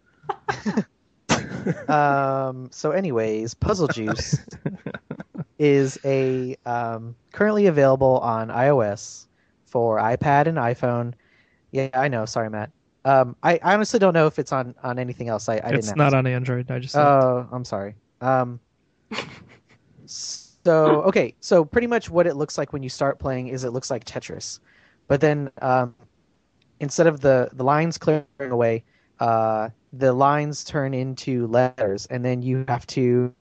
So anyways, Puzzle Juice is a currently available on iOS for iPad and iPhone. Yeah, I know. Sorry, Matt. I honestly don't know if it's on anything else. I didn't It's ask. not on Android. I just Oh, I'm sorry. So okay, so pretty much what it looks like when you start playing is it looks like Tetris, but then instead of the lines clearing away, the lines turn into letters, and then you have to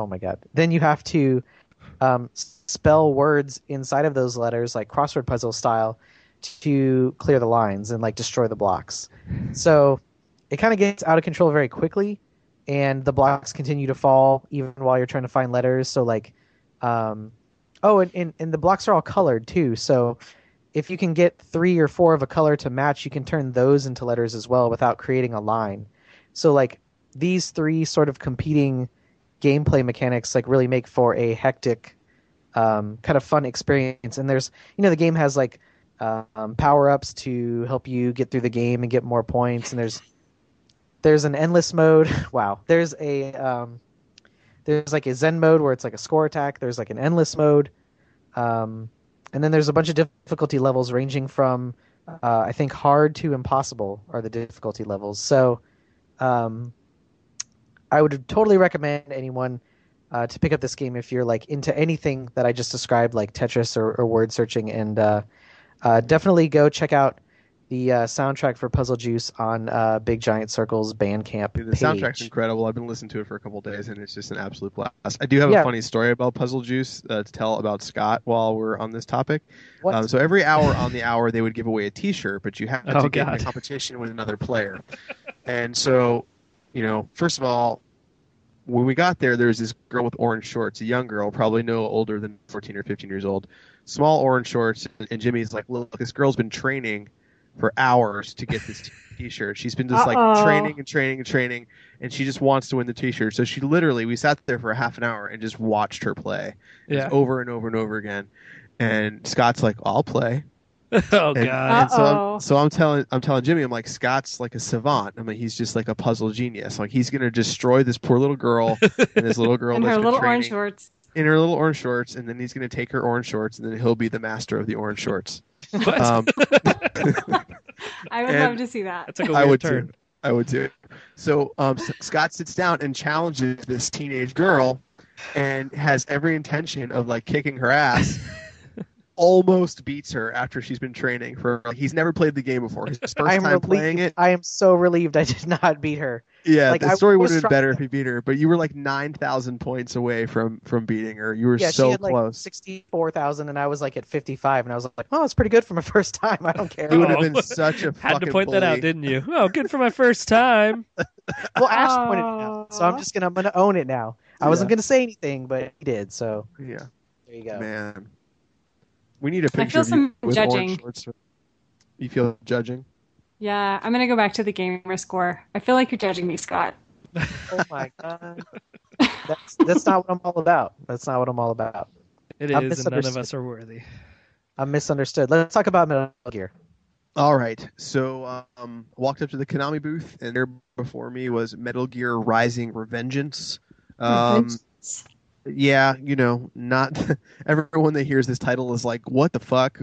spell words inside of those letters like crossword puzzle style to clear the lines and like destroy the blocks. So it kind of gets out of control very quickly, and the blocks continue to fall even while you're trying to find letters. So like, and the blocks are all colored too. So if you can get 3 or 4 of a color to match, you can turn those into letters as well without creating a line. So like these 3 sort of competing gameplay mechanics like really make for a hectic, kind of fun experience. And there's, the game has like power-ups to help you get through the game and get more points. And there's an endless mode. Wow. There's like a Zen mode where it's like a score attack. There's like an endless mode. And then there's a bunch of difficulty levels ranging from, I think, hard to impossible are the difficulty levels. So I would totally recommend anyone to pick up this game if you're like into anything that I just described, like Tetris or word searching. And definitely go check out the soundtrack for Puzzle Juice on Big Giant Circle's Bandcamp Dude, the page. soundtrack's incredible. I've been listening to it for a couple days, and it's just an absolute blast. I do have Yeah. a funny story about Puzzle Juice to tell about Scott while we're on this topic. What? So every hour on the hour, they would give away a T-shirt, but you had Oh, to get in God. a competition with another player. And so, first of all, when we got there was this girl with orange shorts, a young girl, probably no older than 14 or 15 years old, small orange shorts. And Jimmy's like, look, this girl's been training for hours to get this T-shirt. She's been just like Uh-oh. training, and she just wants to win the T-shirt. So we sat there for a half an hour and just watched her play Yeah. just over and over and over again. And Scott's like, I'll play. Oh And, god. and so, Uh-oh. I'm telling Jimmy, I'm like, Scott's like a savant. I mean, he's just like a puzzle genius. Like, he's gonna destroy this poor little girl and this little girl And that's her been little training. orange shorts. in her little orange shorts, and then he's going to take her orange shorts, and then he'll be the master of the orange shorts. What? I would And- love to see that. That took a I weird would turn. too. I would too. So Scott sits down and challenges this teenage girl, and has every intention of like kicking her ass. Almost beats her after she's been training for. He's never played the game before. His first I am time playing it. I am so relieved I did not beat her. Yeah, Like, the I story would was have been trying better to- if he beat her, but you were like 9,000 points away from beating her. You were Yeah, she so had like close. 64,000, and I was like at 55, and I was like, oh, it's pretty good for my first time. I don't care. You would have Oh. been such a Had fucking to point that out, bully. didn't you? Oh, good for my first time. Well, Ash pointed it out, so I'm gonna own it now. I wasn't gonna say anything, but he did. So Yeah, there you go. man. We need a I picture feel of you some with judging. orange shorts. You feel judging? Yeah, I'm gonna go back to the gamer score. I feel like you're judging me, Scott. Oh my god, that's not what I'm all about. That's not what I'm all about. It I'm is, and none of misunderstood. us are worthy. I'm misunderstood. Let's talk about Metal Gear. All right. So walked up to the Konami booth, and there before me was Metal Gear Rising Revengeance. Yeah, you know, not everyone that hears this title is like, what the fuck?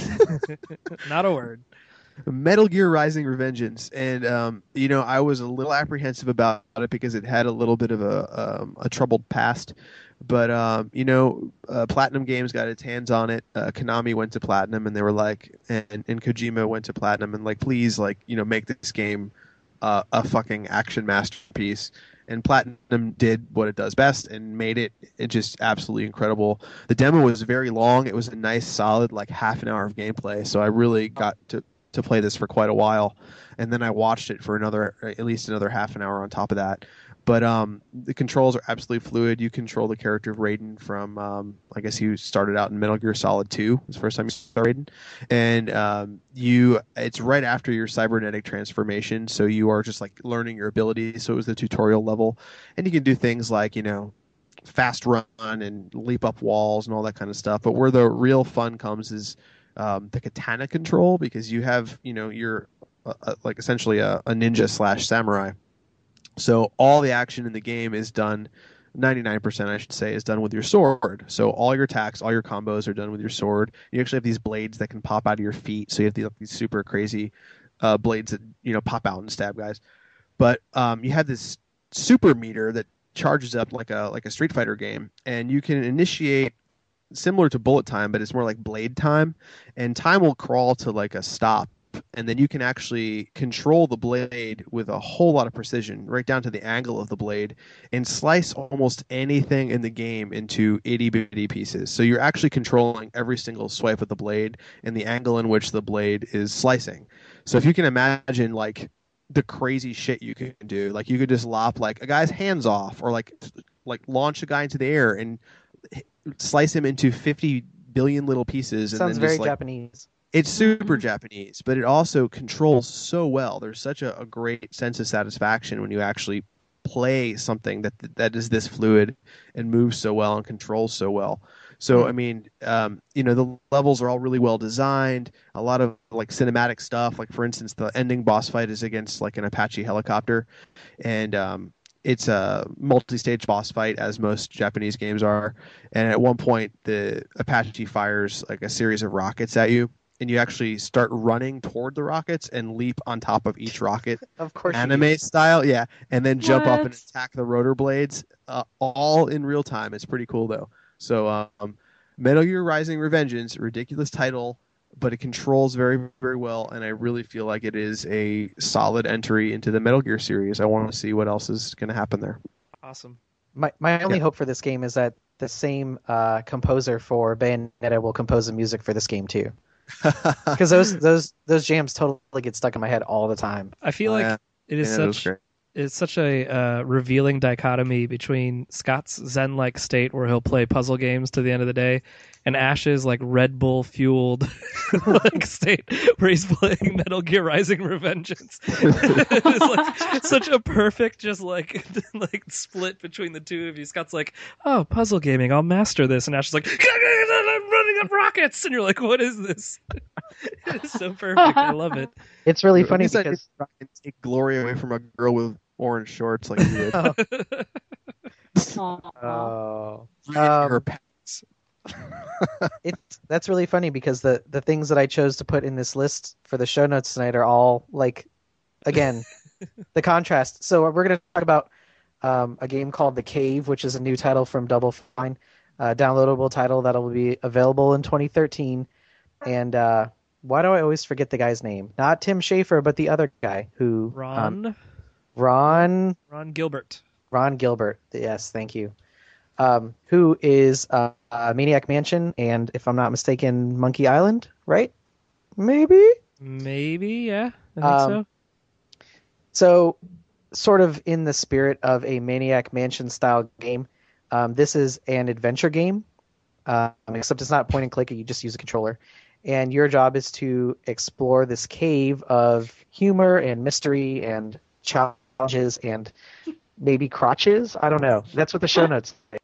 Not a word. Metal Gear Rising Revengeance, and you know, I was a little apprehensive about it because it had a little bit of a troubled past, but you know, Platinum Games got its hands on it. Konami went to Platinum, and they were like, and Kojima went to Platinum, and like, please, like, you know, make this game a fucking action masterpiece. And Platinum did what it does best and made it just absolutely incredible. The demo was very long. It was a nice, solid, like half an hour of gameplay. So I really got to play this for quite a while. And then I watched it for at least another half an hour on top of that. But the controls are absolutely fluid. You control the character of Raiden from, I guess he started out in Metal Gear Solid 2. It was the first time you saw Raiden. And it's right after your cybernetic transformation. So you are just like learning your abilities. So it was the tutorial level. And you can do things like, you know, fast run and leap up walls and all that kind of stuff. But where the real fun comes is the katana control, because you have, you know, you're like essentially a ninja / samurai. So all the action in the game is done, 99% I should say, is done with your sword. So all your attacks, all your combos are done with your sword. You actually have these blades that can pop out of your feet. So you have these super crazy blades that, you know, pop out and stab guys. But you have this super meter that charges up like a Street Fighter game, and you can initiate similar to bullet time, but it's more like blade time, and time will crawl to like a stop. And then you can actually control the blade with a whole lot of precision, right down to the angle of the blade, and slice almost anything in the game into itty-bitty pieces. So you're actually controlling every single swipe of the blade and the angle in which the blade is slicing. So if you can imagine, like, the crazy shit you can do, like you could just lop like a guy's hands off, or like launch a guy into the air and slice him into 50 billion little pieces. And Sounds then very just, like, Japanese. it's super Japanese, but it also controls so well. There's such a great sense of satisfaction when you actually play something that is this fluid and moves so well and controls so well. So, I mean, you know, the levels are all really well designed. A lot of like cinematic stuff. Like, for instance, the ending boss fight is against like an Apache helicopter, and it's a multi-stage boss fight, as most Japanese games are. And at one point, the Apache fires like a series of rockets at you, and you actually start running toward the rockets and leap on top of each rocket, Of course, you anime do. style, yeah, and then jump up and What? attack the rotor blades, all in real time. It's pretty cool though. So, Metal Gear Rising: Revengeance, ridiculous title, but it controls very, very well, and I really feel like it is a solid entry into the Metal Gear series. I want to see what else is going to happen there. Awesome. My only Yeah. hope for this game is that the same composer for Bayonetta will compose the music for this game too, because those jams totally get stuck in my head all the time. I feel Oh, like yeah. it is Yeah, that was such great. it's such a revealing dichotomy between Scott's zen-like state where he'll play puzzle games to the end of the day, and Ash's like Red Bull fueled like state where he's playing Metal Gear Rising: Revengeance. It's like such a perfect just like split between the two of you. Scott's like, oh, puzzle gaming, I'll master this, and Ash is like, I'm running up rockets, and you're like, what is this? It's so perfect. I love it. It's really At funny least I because didn't try and take glory away from a girl with orange shorts like you did. Aw. Oh. Her Um, packs. that's really funny because the things that I chose to put in this list for the show notes tonight are all like, again, the contrast. So we're going to talk about a game called The Cave, which is a new title from Double Fine, downloadable title that'll be available in 2013. And why do I always forget the guy's name? Not Tim Schafer, but the other guy who Ron Ron Gilbert. Ron Gilbert. Yes, thank you. Who is Maniac Mansion and, if I'm not mistaken, Monkey Island, right? Maybe. Maybe, yeah. I think Um, so. So, sort of in the spirit of a Maniac Mansion style game, this is an adventure game, except it's not point and click. You just use a controller, and your job is to explore this cave of humor and mystery and challenges and maybe crotches. I don't know. That's what the show notes say.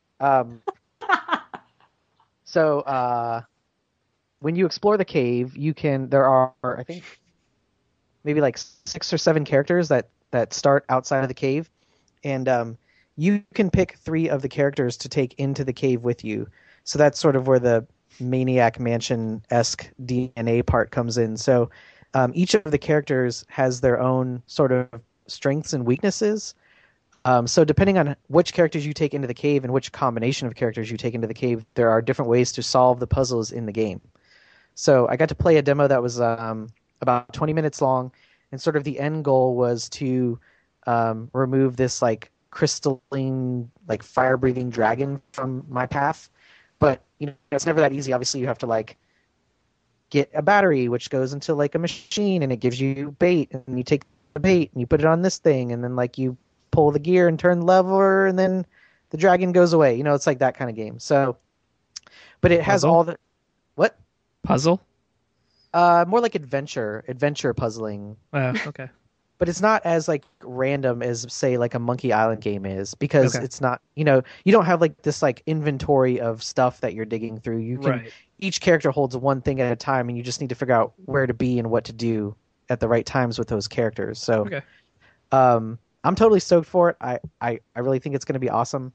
So when you explore the cave, there are, I think, maybe like 6 or 7 characters that start outside of the cave, and you can pick 3 of the characters to take into the cave with you. So that's sort of where the Maniac Mansion-esque DNA part comes in. So each of the characters has their own sort of strengths and weaknesses. So depending on which characters you take into the cave and which combination of characters you take into the cave, there are different ways to solve the puzzles in the game. So I got to play a demo that was about 20 minutes long, and sort of the end goal was to remove this like crystalline, like fire-breathing dragon from my path. But it's never that easy. Obviously, you have to like get a battery, which goes into like a machine, and it gives you bait, and you take the bait and you put it on this thing, and then like you pull the gear and turn the lever, and then the dragon goes away. It's like that kind of game. So, but it has Puzzle? all the what? Puzzle? More like adventure puzzling. Okay. But it's not as like random as say like a Monkey Island game is, because Okay. it's not, you don't have like this like inventory of stuff that you're digging through. You can Right. Each character holds one thing at a time, and you just need to figure out where to be and what to do at the right times with those characters. So, Okay. I'm totally stoked for it. I really think it's going to be awesome.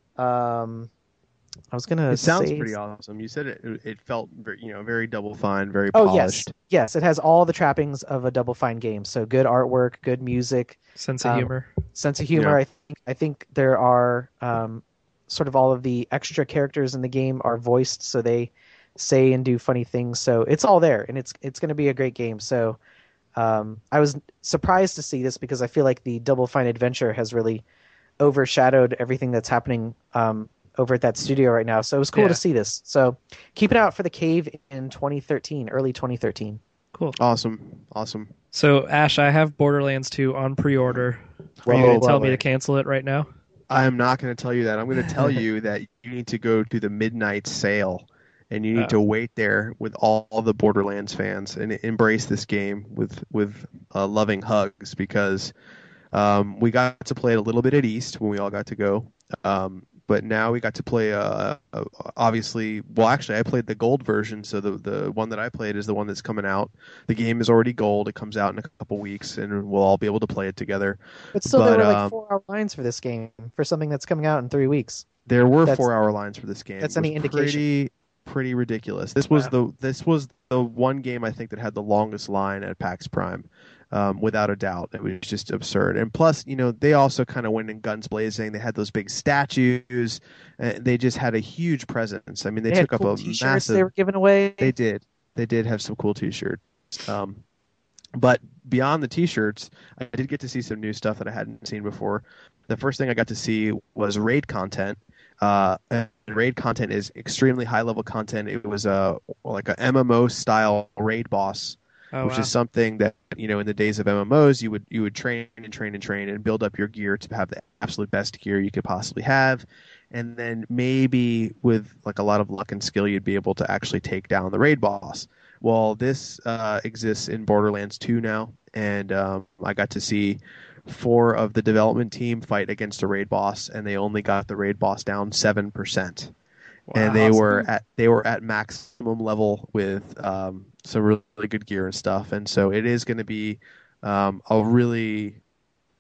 I was gonna It sounds say... pretty awesome. You said it felt very Double Fine, very Oh polished. yes, it has all the trappings of a Double Fine game. So good artwork, good music, Sense of humor. sense of humor. Yeah. I think there are sort of all of the extra characters in the game are voiced, so they say and do funny things. So it's all there, and it's going to be a great game. So I was surprised to see this, because I feel like the Double Fine adventure has really overshadowed everything that's happening over at that studio right now. So it was cool Yeah. to see this. So keep it out for The Cave in 2013, early 2013. Cool. Awesome. So, Ash, I have Borderlands 2 on pre-order. Are you Whoa, going to whoa, tell me whoa. to cancel it right now? I am not going to tell you that. I'm going to tell you that you need to go to the midnight sale, and you need to wait there with all the Borderlands fans and embrace this game with loving hugs, because we got to play it a little bit at East when we all got to go. But now we got to play obviously, well, actually I played the gold version, so the one that I played is the one that's coming out. The game is already gold. It comes out in a couple weeks, and we'll all be able to play it together. But still, there But, were like 4-hour lines for this game, for something that's coming out in 3 weeks. There were That's- 4-hour lines for this game. that's It was any indication. pretty ridiculous. This was the one game I think that had the longest line at PAX Prime, without a doubt. It was just absurd. And plus, they also kind of went in guns blazing. They had those big statues. They just had a huge presence. I mean, they They had took up cool a t-shirts massive. they were giving away. They did. They did have some cool T-shirts. But beyond the T-shirts, I did get to see some new stuff that I hadn't seen before. The first thing I got to see was raid content. And raid content is extremely high-level content. It was like a MMO-style raid boss, Oh, which wow. is something that in the days of MMOs you would train and build up your gear to have the absolute best gear you could possibly have, and then maybe with like a lot of luck and skill you'd be able to actually take down the raid boss. Well, this exists in Borderlands 2 now, and I got to see 4 of the development team fight against a raid boss, and they only got the raid boss down 7%. And they were at maximum level with some really good gear and stuff. And so it is going to be a really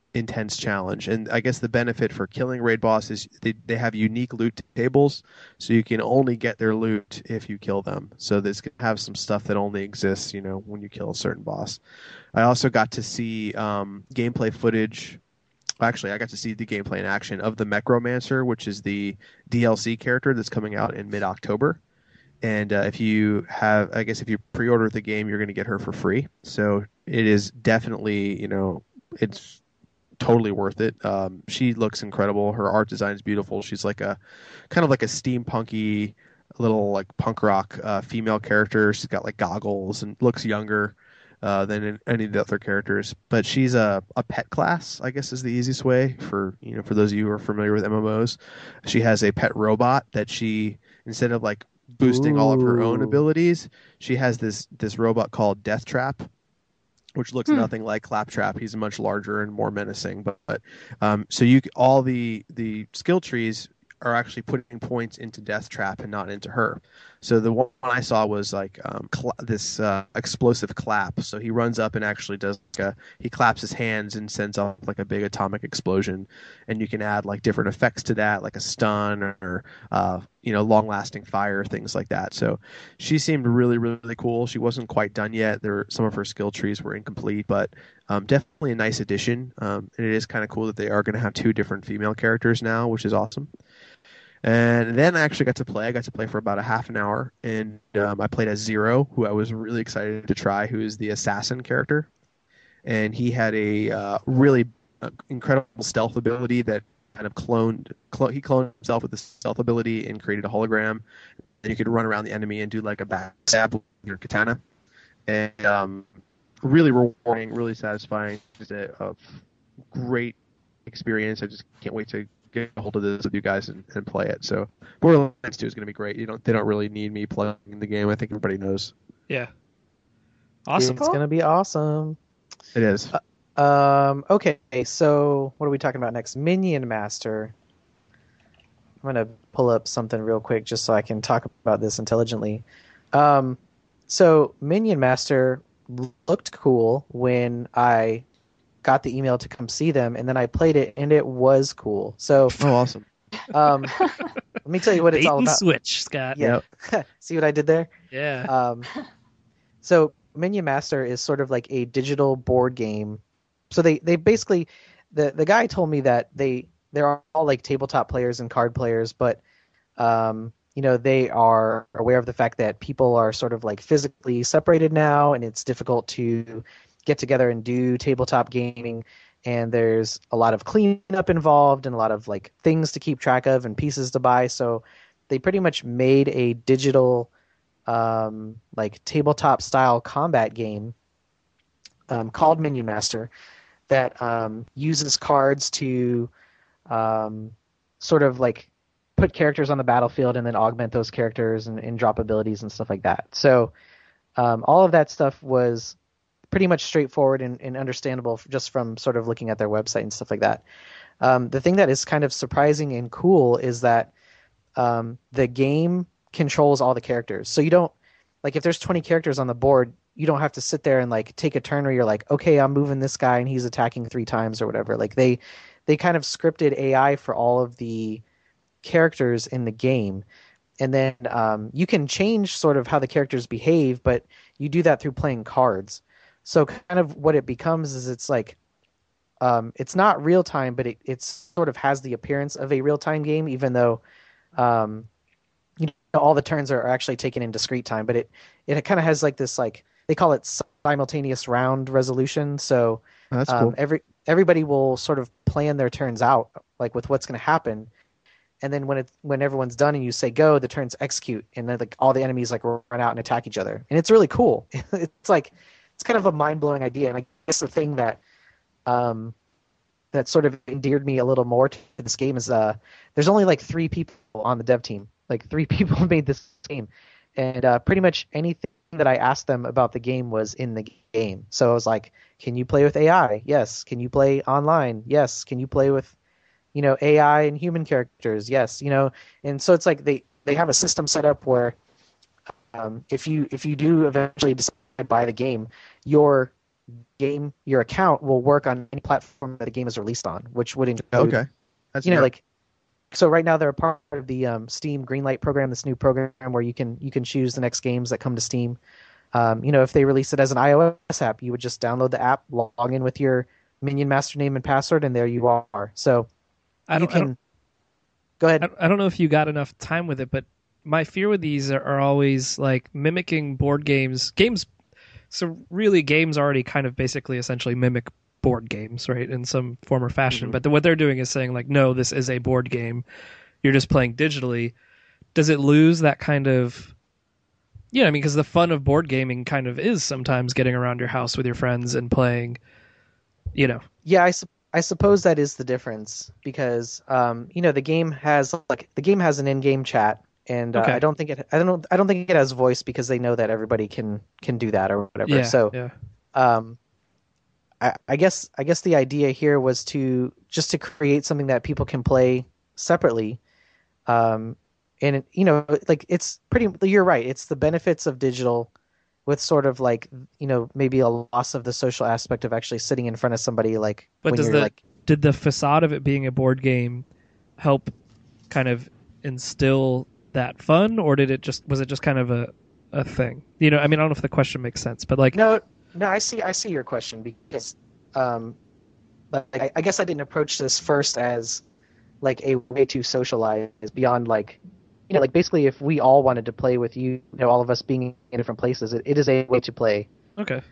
intense challenge. And I guess the benefit for killing raid boss is they have unique loot tables, so you can only get their loot if you kill them. So this can have some stuff that only exists, when you kill a certain boss. I also got to see gameplay footage. Actually, I got to see the gameplay in action of the Mechromancer, which is the DLC character that's coming out in mid-October. And if you pre-order the game, you're going to get her for free. So it is definitely, it's totally worth it. She looks incredible. Her art design is beautiful. She's like a kind of like a steampunky little like punk rock female character. She's got like goggles and looks younger than in any of the other characters. But she's a pet class, I guess is the easiest way for those of you who are familiar with MMOs. She has a pet robot that she, instead of like boosting all of her own abilities, she has this robot called Death Trap, which looks nothing like Claptrap. He's much larger and more menacing. But so all the skill trees are actually putting points into Death Trap and not into her. So the one I saw was like this explosive clap. So he runs up and actually does he claps his hands and sends off like a big atomic explosion. And you can add like different effects to that, like a stun or long-lasting fire, things like that. So she seemed really, really cool. She wasn't quite done yet. Some of her skill trees were incomplete, but definitely a nice addition. And it is kind of cool that they are going to have 2 different female characters now, which is awesome. And then I actually got to play. I got to play for about a half an hour, and I played as Zero, who I was really excited to try, who is the assassin character. And he had a really incredible stealth ability that kind of he cloned himself with the stealth ability and created a hologram. And you could run around the enemy and do like a backstab with your katana. And really rewarding, really satisfying. Just a great experience. I just can't wait to get a hold of this with you guys and play it. So Borderlands 2 is going to be great. They don't really need me plugging the game. I think everybody knows. Yeah. Awesome. It's going to be awesome. It is. Okay, so what are we talking about next? Minion Master. I'm going to pull up something real quick just so I can talk about this intelligently. So Minion Master looked cool when I got the email to come see them, and then I played it, and it was cool. So, awesome. Let me tell you what it's all about. Switch, Scott. Yeah. Yep. See what I did there? Yeah. So Minion Master is sort of like a digital board game. So they basically, the guy told me that they're all like tabletop players and card players, but they are aware of the fact that people are sort of like physically separated now, and it's difficult to get together and do tabletop gaming, and there's a lot of cleanup involved and a lot of like things to keep track of and pieces to buy. So they pretty much made a digital like tabletop style combat game called Minion Master that uses cards to sort of like put characters on the battlefield and then augment those characters and drop abilities and stuff like that. So all of that stuff was pretty much straightforward and understandable just from sort of looking at their website and stuff like that. The thing that is kind of surprising and cool is that the game controls all the characters. So you don't, like if there's 20 characters on the board, you don't have to sit there and like take a turn where you're like, okay, I'm moving this guy and he's attacking 3 times or whatever. Like they kind of scripted AI for all of the characters in the game. And then you can change sort of how the characters behave, but you do that through playing cards. So kind of what it becomes is it's like it's not real time, but it sort of has the appearance of a real time game, even though all the turns are actually taken in discrete time. But it kind of has like this, like they call it simultaneous round resolution. So that's cool. Everybody will sort of plan their turns out like with what's going to happen. And then when everyone's done and you say go, the turns execute, and then like all the enemies like run out and attack each other, and it's really cool. It's kind of a mind-blowing idea, and I guess the thing that that sort of endeared me a little more to this game is there's only like 3 people on the dev team. Like 3 people made this game, and pretty much anything that I asked them about the game was in the game. So I was like, "Can you play with AI? Yes. Can you play online? Yes. Can you play with AI and human characters? Yes." And so it's like they have a system set up where if you do eventually decide to buy the game, your your account will work on any platform that the game is released on, which would include, Okay. That's you know, fair. like, so right now they're a part of the Steam Greenlight program, this new program where you can choose the next games that come to Steam. You know, if they release it as an iOS app, you would just download the app, log in with your Minion Master name and password, and there you are. So go ahead. I don't know if you got enough time with it, but my fear with these are always like mimicking board games. So really, games already kind of basically essentially mimic board games, right, in some form or fashion. Mm-hmm. But what they're doing is saying like, no, this is a board game. You're just playing digitally. Does it lose that kind of... Yeah, I mean, because the fun of board gaming kind of is sometimes getting around your house with your friends and playing, you know. Yeah, I suppose that is the difference because you know, the game has an in-game chat, and Okay. I don't think it has voice because they know that everybody can do that or whatever. Yeah, So yeah. I guess the idea here was to create something that people can play separately. And you know, like, it's pretty. You're right. It's the benefits of digital, with sort of like, you know, maybe a loss of the social aspect of actually sitting in front of somebody. Like, But when you're like, did the facade of it being a board game help kind of instill that fun, or was it just kind of a thing? You know, I mean, I don't know if the question makes sense, but like, no, I see your question because, like, I guess I didn't approach this first as like a way to socialize beyond, like, you know, like, basically if we all wanted to play with you know, all of us being in different places, it is a way to play. okay,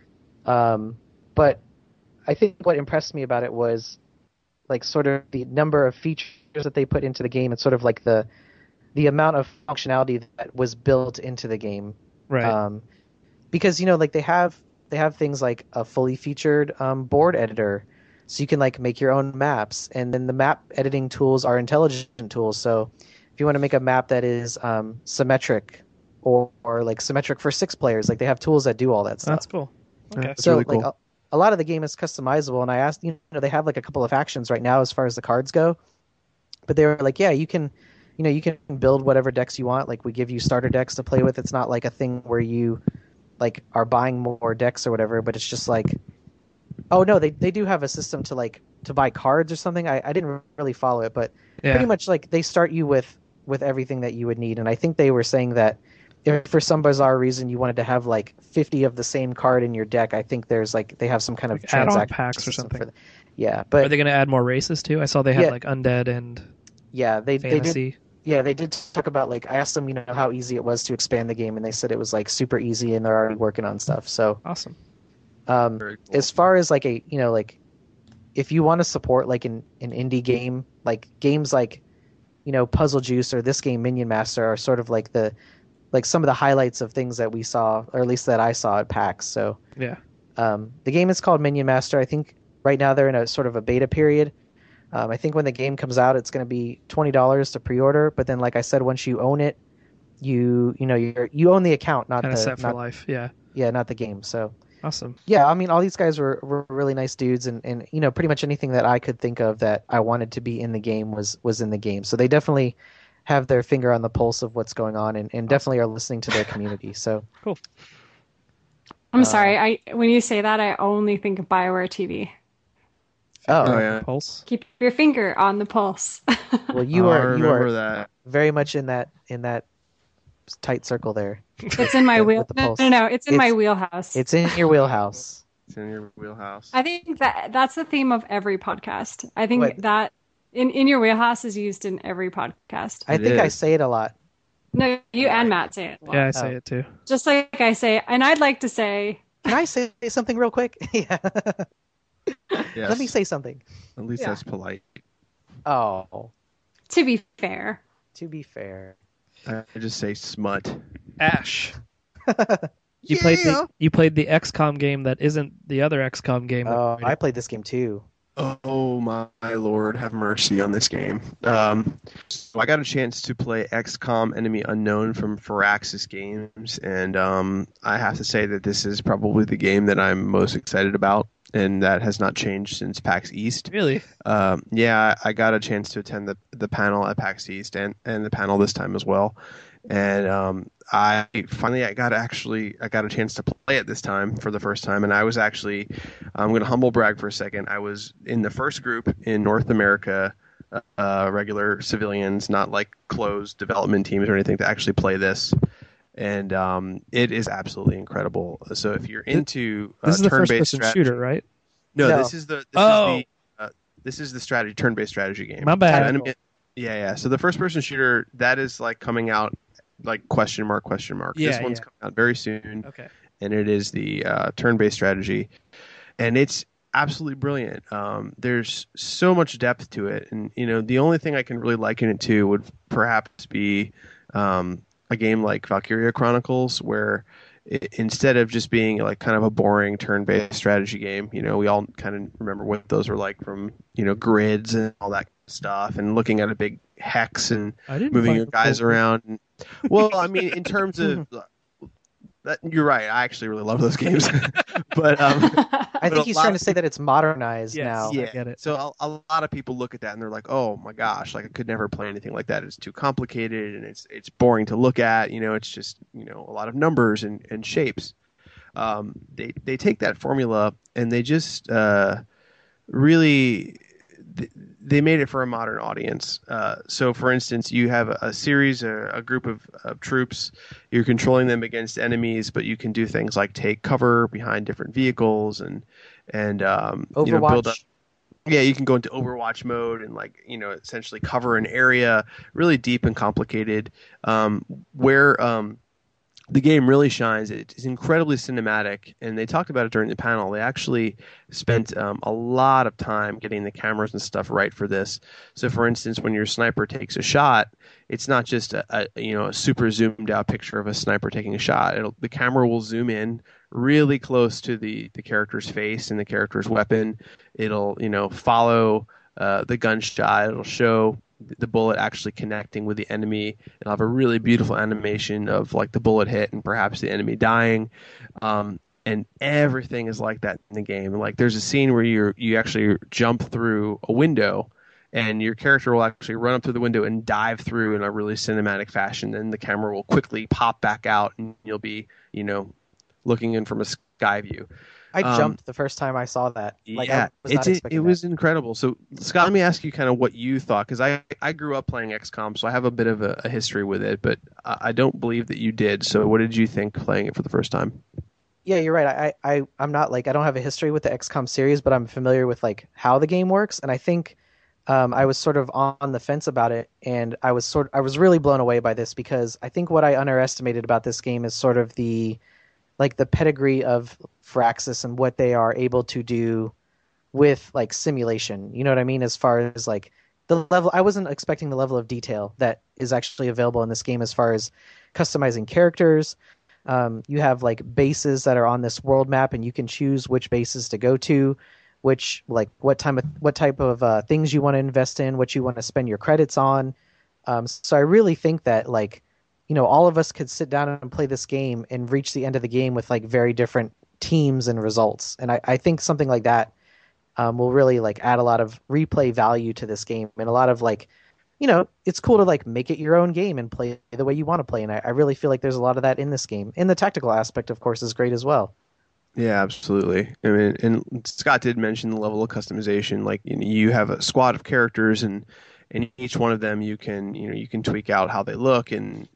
But I think what impressed me about it was, like, sort of the number of features that they put into the game, and sort of like the amount of functionality that was built into the game. right, Because, you know, like, they have things like a fully featured board editor, so you can, like, make your own maps, and then the map editing tools are intelligent tools. So if you want to make a map that is symmetric, or like symmetric for 6 players, like, they have tools that do all that stuff. that's cool. Okay, That's So really like cool. a lot of the game is customizable, and I asked, you know, they have like a couple of actions right now as far as the cards go, but they were like, yeah, you can build whatever decks you want. Like, we give you starter decks to play with. It's not like a thing where you, like, are buying more decks or whatever, but it's just like, oh no, they do have a system to buy cards or something. I didn't really follow it, but yeah, pretty much, like, they start you with everything that you would need. And I think they were saying that if for some bizarre reason you wanted to have like 50 of the same card in your deck, I think there's like, they have some kind of Like add-on transaction packs or system something. for that. Yeah, but Are they going to add more races too? I saw they had Yeah. like undead and yeah, they did. fantasy. Yeah, they did talk about, like, I asked them, you know, how easy it was to expand the game, and they said it was like super easy, and they're already working on stuff. So Awesome. Very cool. as far as like a, you know, like, if you want to support like an indie game, like games like, you know, Puzzle Juice or this game Minion Master are sort of like some of the highlights of things that we saw, or at least that I saw at PAX. So Yeah. the game is called Minion Master. I think right now they're in a sort of a beta period. I think when the game comes out, it's going to be $20 to pre-order. But then, like I said, once you own it, you own the account, not Kind of the set for life. Yeah. not the game. So Awesome. yeah, I mean, all these guys were really nice dudes, and you know, pretty much anything that I could think of that I wanted to be in the game was in the game. So they definitely have their finger on the pulse of what's going on, and definitely are listening to their community. So I'm sorry. When you say that, I only think of BioWare TV. Oh, yeah. Pulse. Keep your finger on the pulse. well, you I are remember that. very much in that tight circle there. It's in my wheel. With the No, pulse. no, no. It's in my It's- wheelhouse. It's in your wheelhouse. It's in your wheelhouse. I think that's the theme of every podcast. I think What? that in your wheelhouse is used in every podcast. I It think I is. say it a lot. No, you and Matt say it. a lot. Yeah, I say it too. Just like I say, and I'd like to say, Can I say something real quick? Yeah. Yes. Let me say something. At least Yeah. that's polite. Oh, to be fair, to be fair. I just say smut. Ash. You played the XCOM game that isn't the other XCOM game. that Oh, we I played. played this game too. Oh my lord, have mercy on this game. So I got a chance to play XCOM Enemy Unknown from Firaxis Games, and I have to say that this is probably the game that I'm most excited about, and that has not changed since PAX East. Really? Yeah, I got a chance to attend the panel at PAX East and the panel this time as well. And I got a chance to play it this time for the first time, and I was actually, I'm going to humble brag for a second. I was in the first group in North America, regular civilians, not like closed development teams or anything, to actually play this. And it is absolutely incredible. So if you're into This is the turn-based first-person strategy, shooter, right? no, No. this is the strategy turn-based strategy game. My bad. So yeah. So the first-person shooter that is like coming out like question mark. Yeah, This one's yeah. coming out very soon, Okay. and it is the turn-based strategy, and it's absolutely brilliant. There's so much depth to it, and the only thing I can really liken it to would perhaps be a game like Valkyria Chronicles, where instead of just being like kind of a boring turn-based strategy game, we all kind of remember what those were like from grids and all that stuff, and looking at a big hex and I didn't moving find your the guys full- around. Well, I mean, in terms of that, you're right. I actually really love those games, but I But think a he's lot trying to of say that it's modernized Yes. now. I get it. So a lot of people look at that and they're like, "Oh my gosh, like I could never play anything like that. It's too complicated and it's boring to look at. It's just a lot of numbers and shapes." They take that formula and they just really they made it for a modern audience. So, for instance, you have a series, a group of troops. You're controlling them against enemies, but you can do things like take cover behind different vehicles and build up. Overwatch. Yeah, you can go into Overwatch mode and essentially cover an area, really deep and complicated. Where the game really shines, it's incredibly cinematic, and they talked about it during the panel. They actually spent a lot of time getting the cameras and stuff right for this. So, for instance, when your sniper takes a shot, it's not just a super zoomed out picture of a sniper taking a shot. The camera will zoom in really close to the character's face and the character's weapon. It'll follow the gunshot. It'll show the bullet actually connecting with the enemy. It'll have a really beautiful animation of like the bullet hit and perhaps the enemy dying. And everything is like that in the game. Like there's a scene where you actually jump through a window and your character will actually run up to the window and dive through in a really cinematic fashion. Then the camera will quickly pop back out and you'll be, looking in from a sky view. I jumped the first time I saw that. Like, Yeah, I was not expecting it was incredible. So, Scott, let me ask you kind of what you thought, because I grew up playing XCOM, so I have a bit of a history with it, but I don't believe that you did. So, what did you think playing it for the first time? Yeah, you're right. I'm not like I don't have a history with the XCOM series, but I'm familiar with like how the game works, and I think I was sort of on the fence about it, and I was really blown away by this because I think what I underestimated about this game is sort of the pedigree of Firaxis and what they are able to do with like simulation. You know what I mean? As far as like the level, I wasn't expecting the level of detail that is actually available in this game as far as customizing characters. You have like bases that are on this world map, and you can choose which bases to go to, which like what type of things you want to invest in, what you want to spend your credits on. So I really think that all of us could sit down and play this game and reach the end of the game with like very different teams and results. And I think something like that will really like add a lot of replay value to this game, and a lot of like, it's cool to like make it your own game and play the way you want to play. And I really feel like there's a lot of that in this game. And the tactical aspect, of course, is great as well. Yeah, absolutely. I mean, and Scott did mention the level of customization. Like you have a squad of characters, and each one of them you can tweak out how they look, and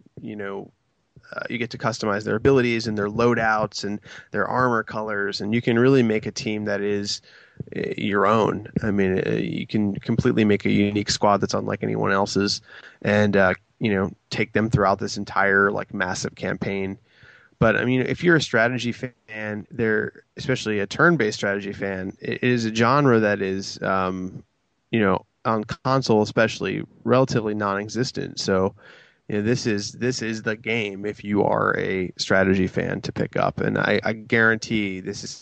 you get to customize their abilities and their loadouts and their armor colors, and you can really make a team that is your own. I mean, you can completely make a unique squad that's unlike anyone else's, and take them throughout this entire like massive campaign. But I mean, if you're a strategy fan, especially a turn-based strategy fan, it is a genre that is, on console especially, relatively non-existent. So, this is the game if you are a strategy fan to pick up, and I guarantee this is.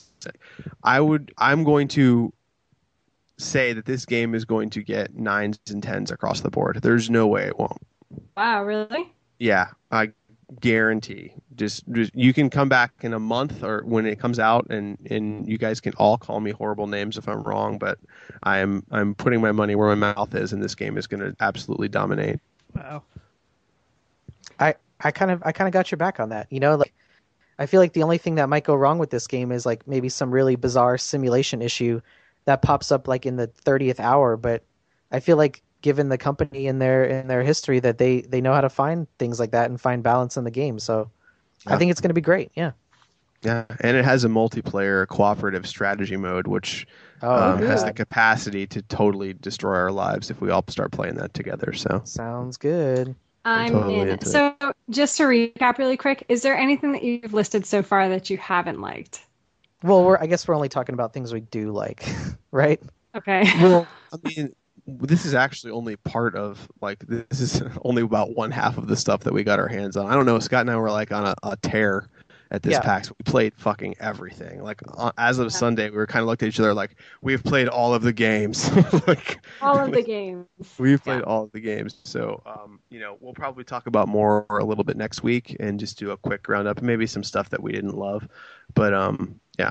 I'm going to say that this game is going to get 9s and 10s across the board. There's no way it won't. Wow, really? Yeah, I guarantee. Just you can come back in a month or when it comes out, and you guys can all call me horrible names if I'm wrong, but I'm putting my money where my mouth is, and this game is going to absolutely dominate. Wow. I kind of got your back on that. Like I feel like the only thing that might go wrong with this game is like maybe some really bizarre simulation issue that pops up like in the 30th hour. But I feel like given the company and their history that they know how to find things like that and find balance in the game. So I Yeah. think it's going to be great. Yeah. Yeah, and it has a multiplayer cooperative strategy mode, which Oh, has the God. capacity to totally destroy our lives if we all start playing that together. So Sounds good. I'm I'm totally in. into it. So just to recap really quick, is there anything that you've listed so far that you haven't liked? Well, I guess we're only talking about things we do like, right? Okay. Well, I mean, this is actually only part of like this is only about one half of the stuff that we got our hands on. I don't know. Scott and I were like on a tear at this Yeah. PAX. We played fucking everything. Like as of Sunday, we were kind of looked at each other like we've played all of the games. Like All of the games. we've played Yeah. all of the games. So we'll probably talk about more a little bit next week and just do a quick roundup and maybe some stuff that we didn't love. But yeah.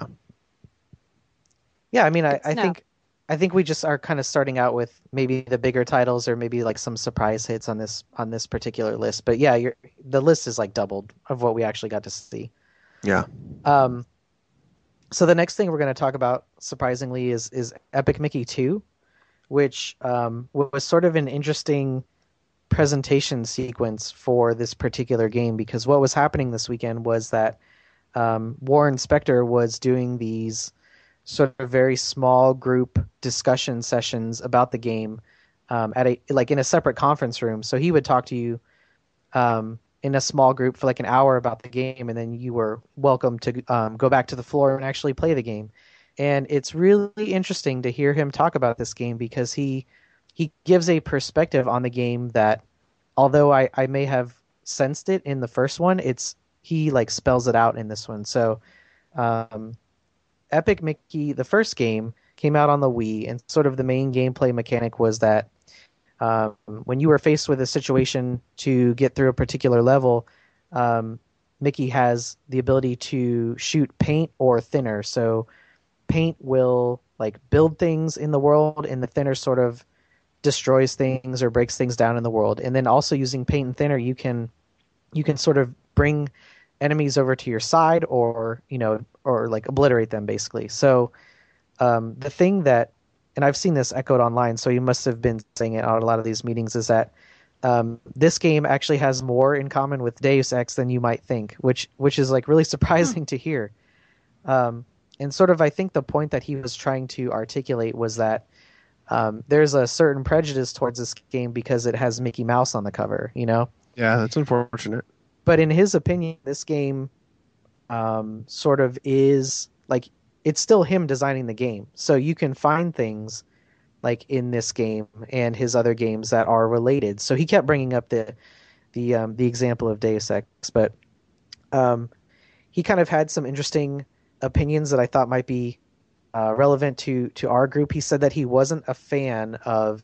Yeah, I mean, Good to I know. think we just are kind of starting out with maybe the bigger titles or maybe like some surprise hits on this particular list. But yeah, the list is like doubled of what we actually got to see. Yeah. Um, so the next thing we're going to talk about, surprisingly, is Epic Mickey 2, which was sort of an interesting presentation sequence for this particular game because what was happening this weekend was that Warren Spector was doing these sort of very small group discussion sessions about the game at in a separate conference room. So he would talk to you in a small group for like an hour about the game, and then you were welcome to go back to the floor and actually play the game. And it's really interesting to hear him talk about this game because he gives a perspective on the game that, although I may have sensed it in the first one, he like spells it out in this one. So Epic Mickey, the first game, came out on the Wii, and sort of the main gameplay mechanic was that when you were faced with a situation to get through a particular level, Mickey has the ability to shoot paint or thinner. So paint will like build things in the world, and the thinner sort of destroys things or breaks things down in the world. And then also using paint and thinner, you can sort of bring enemies over to your side or like obliterate them basically. So the thing that, and I've seen this echoed online, so you must have been saying it at a lot of these meetings, is that this game actually has more in common with Deus Ex than you might think, which is like really surprising to hear. And sort of I think the point that he was trying to articulate was that there's a certain prejudice towards this game because it has Mickey Mouse on the cover, Yeah, that's unfortunate. But in his opinion, this game sort of is like it's still him designing the game. So you can find things like in this game and his other games that are related. So he kept bringing up the example of Deus Ex, but he kind of had some interesting opinions that I thought might be relevant to our group. He said that he wasn't a fan of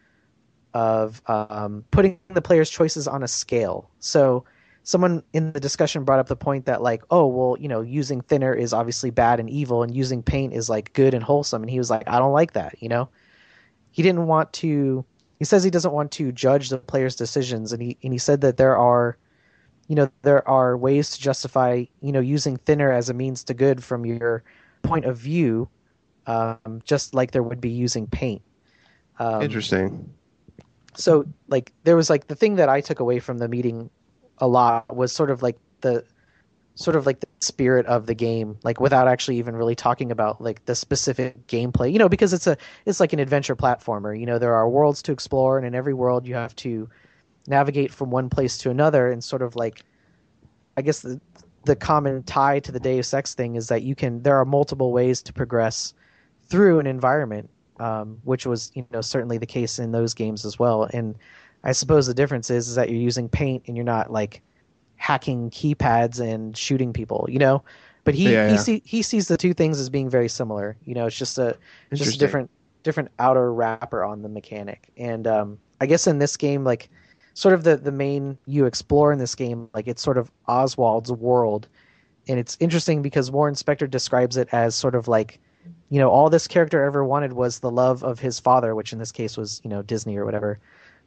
putting the player's choices on a scale. So someone in the discussion brought up the point that like, oh, well, using thinner is obviously bad and evil and using paint is like good and wholesome. And he was like, I don't like that. He didn't want to, he says he doesn't want to judge the player's decisions. And he said that there are ways to justify, using thinner as a means to good from your point of view, just like there would be using paint. Interesting. So like there was like the thing that I took away from the meeting a lot was sort of like the spirit of the game, like without actually even really talking about like the specific gameplay, because it's like an adventure platformer. There are worlds to explore, and in every world you have to navigate from one place to another, and sort of like, I guess the common tie to the Deus Ex thing is that there are multiple ways to progress through an environment, which was certainly the case in those games as well. And I suppose the difference is that you're using paint and you're not like hacking keypads and shooting people, But he sees the two things as being very similar. It's just a different outer wrapper on the mechanic. And I guess in this game, like sort of the main you explore in this game, like it's sort of Oswald's world, and it's interesting because Warren Spector describes it as sort of like, all this character ever wanted was the love of his father, which in this case was Disney or whatever.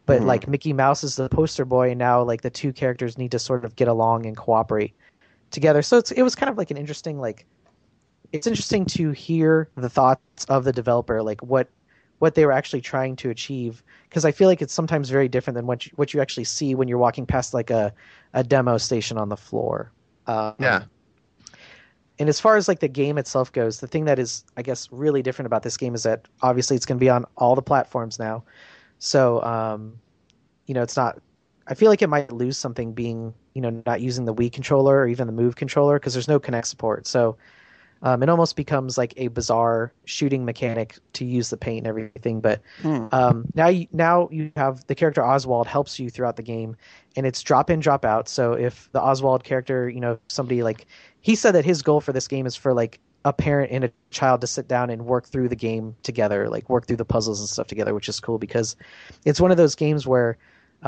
but Mhm. like Mickey Mouse is the poster boy, and now like the two characters need to sort of get along and cooperate together. So it was kind of like an interesting like it's interesting to hear the thoughts of the developer, like what they were actually trying to achieve, because I feel like it's sometimes very different than what you actually see when you're walking past like a demo station on the floor. Yeah. And as far as like the game itself goes, the thing that is, I guess, really different about this game is that obviously it's going to be on all the platforms now. So, it's not. I feel like it might lose something being, not using the Wii controller or even the Move controller because there's no Kinect support. So, it almost becomes like a bizarre shooting mechanic to use the paint and everything. But now you have the character Oswald helps you throughout the game, and it's drop in, drop out. So if the Oswald character, somebody like he said that his goal for this game is for like a parent and a child to sit down and work through the game together, like work through the puzzles and stuff together, which is cool because it's one of those games where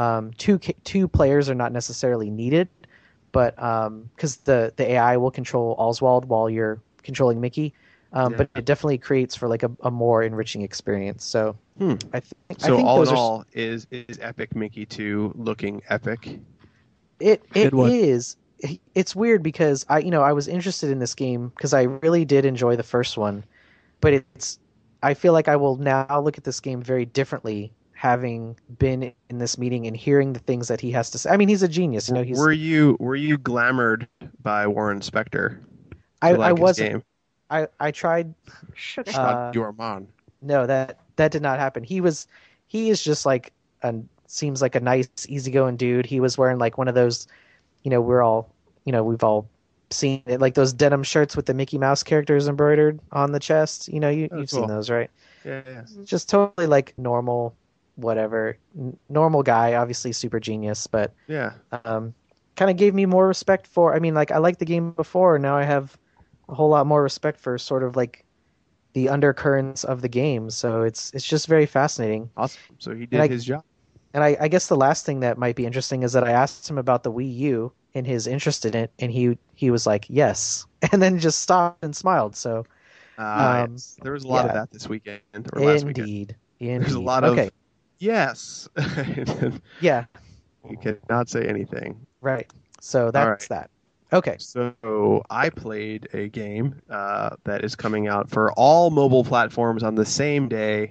two players are not necessarily needed, but because the AI will control Oswald while you're controlling Mickey, but it definitely creates for like a more enriching experience. So I think all in those all, is Epic Mickey 2 looking epic? it Good one. is. It's weird because I was interested in this game because I really did enjoy the first one, but I feel like I will now look at this game very differently having been in this meeting and hearing the things that he has to say. I mean, he's a genius. Were you glamored by Warren Spector? I his wasn't. game? I tried. Should It's have. not your man. No, that did not happen. He is just like seems like a nice, easygoing dude. He was wearing like one of those, we've all seen it, like those denim shirts with the Mickey Mouse characters embroidered on the chest. You've cool. seen those, right? Yeah. Just totally like normal, whatever, normal guy. Obviously, super genius, but Yeah. kind of gave me more respect for. I mean, like I liked the game before, and now I have a whole lot more respect for sort of like the undercurrents of the game. So it's just very fascinating. Awesome. So he did his job. And I guess the last thing that might be interesting is that I asked him about the Wii U and his interest in it, and he was like, yes, and then just stopped and smiled. So Yes. There was a lot of that this weekend or last weekend. indeed. There's a lot Okay. of yes. Yeah, You cannot say anything. right. So that's that. Okay. So I played a game that is coming out for all mobile platforms on the same day.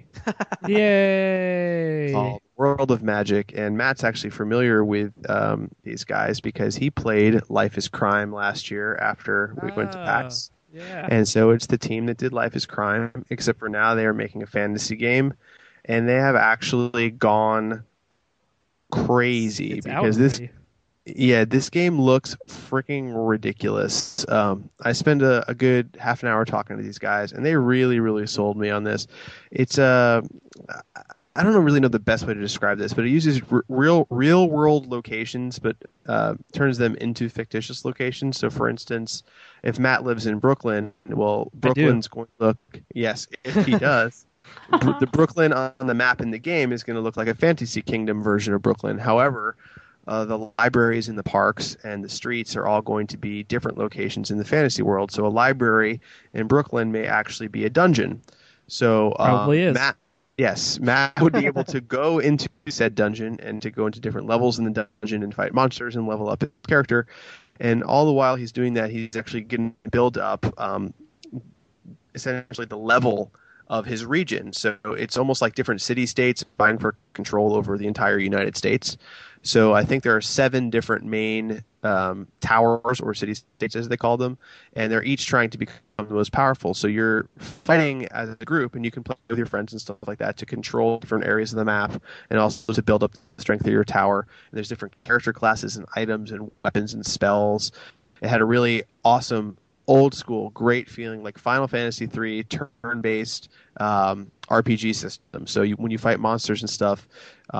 Yay! Called World of Magic, and Matt's actually familiar with these guys because he played Life is Crime last year after we went to PAX. Yeah. And so it's the team that did Life is Crime, except for now they are making a fantasy game, and they have actually gone crazy It's out because this already. yeah, this game looks freaking ridiculous. I spent a good half an hour talking to these guys, and they really, really sold me on this. It's I don't really know the best way to describe this, but it uses real world locations, but turns them into fictitious locations. So, for instance, if Matt lives in Brooklyn, well, Brooklyn's going to look, yes, if he does, the Brooklyn on the map in the game is going to look like a Fantasy Kingdom version of Brooklyn. However, the libraries and the parks and the streets are all going to be different locations in the fantasy world. So a library in Brooklyn may actually be a dungeon. So Probably is. Matt would be able to go into said dungeon and to go into different levels in the dungeon and fight monsters and level up his character. And all the while he's doing that, he's actually getting to build up essentially the level of his region. So it's almost like different city-states vying for control over the entire United States. So I think there are 7 different main towers or city-states, as they call them, and they're each trying to become the most powerful. So you're fighting as a group, and you can play with your friends and stuff like that to control different areas of the map and also to build up the strength of your tower. And there's different character classes and items and weapons and spells. It had a really awesome old school, great feeling, like Final Fantasy III turn-based RPG system. So when you fight monsters and stuff,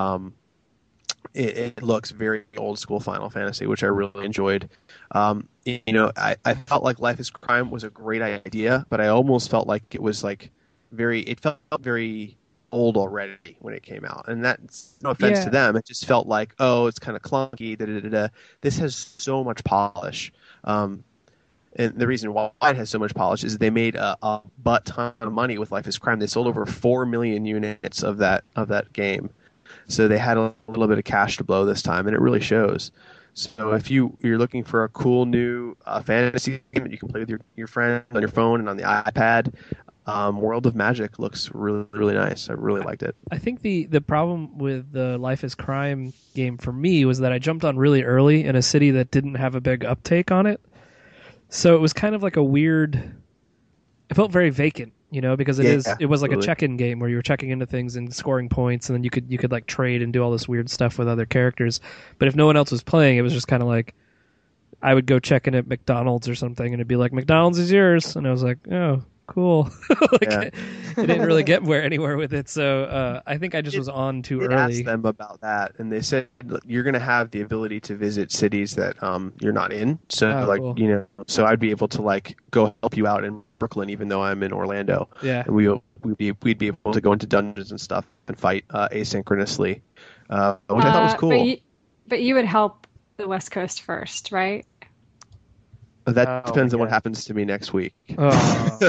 it looks very old school Final Fantasy, which I really enjoyed. I felt like Life is Crime was a great idea, but I almost felt like it was like it felt very old already when it came out. And that's no offense to them. It just felt like, oh, it's kind of clunky. This has so much polish. And the reason why it has so much polish is they made a butt ton of money with Life is Crime. They sold over 4 million units of that game. So they had a little bit of cash to blow this time, and it really shows. So if you're looking for a cool new fantasy game that you can play with your friend on your phone and on the iPad, World of Magic looks really, really nice. I really liked it. I think the problem with the Life is Crime game for me was that I jumped on really early in a city that didn't have a big uptake on it. So it was kind of like a weird... It felt very vacant, because it was like absolutely. a check-in game where you were checking into things and scoring points, and then you could like trade and do all this weird stuff with other characters. But if no one else was playing, it was just kind of like I would go check in at McDonald's or something, and it'd be like, McDonald's is yours. And I was like, oh, cool. I didn't really get anywhere with it. So I think I just was on too I early. asked them about that, and they said you're going to have the ability to visit cities that you're not in. So Cool. So I'd be able to like go help you out in Brooklyn, even though I'm in Orlando. Yeah. And we'd be able to go into dungeons and stuff and fight asynchronously, which I thought was cool. But you would help the West Coast first, right? That depends on what happens to me next week. Oh.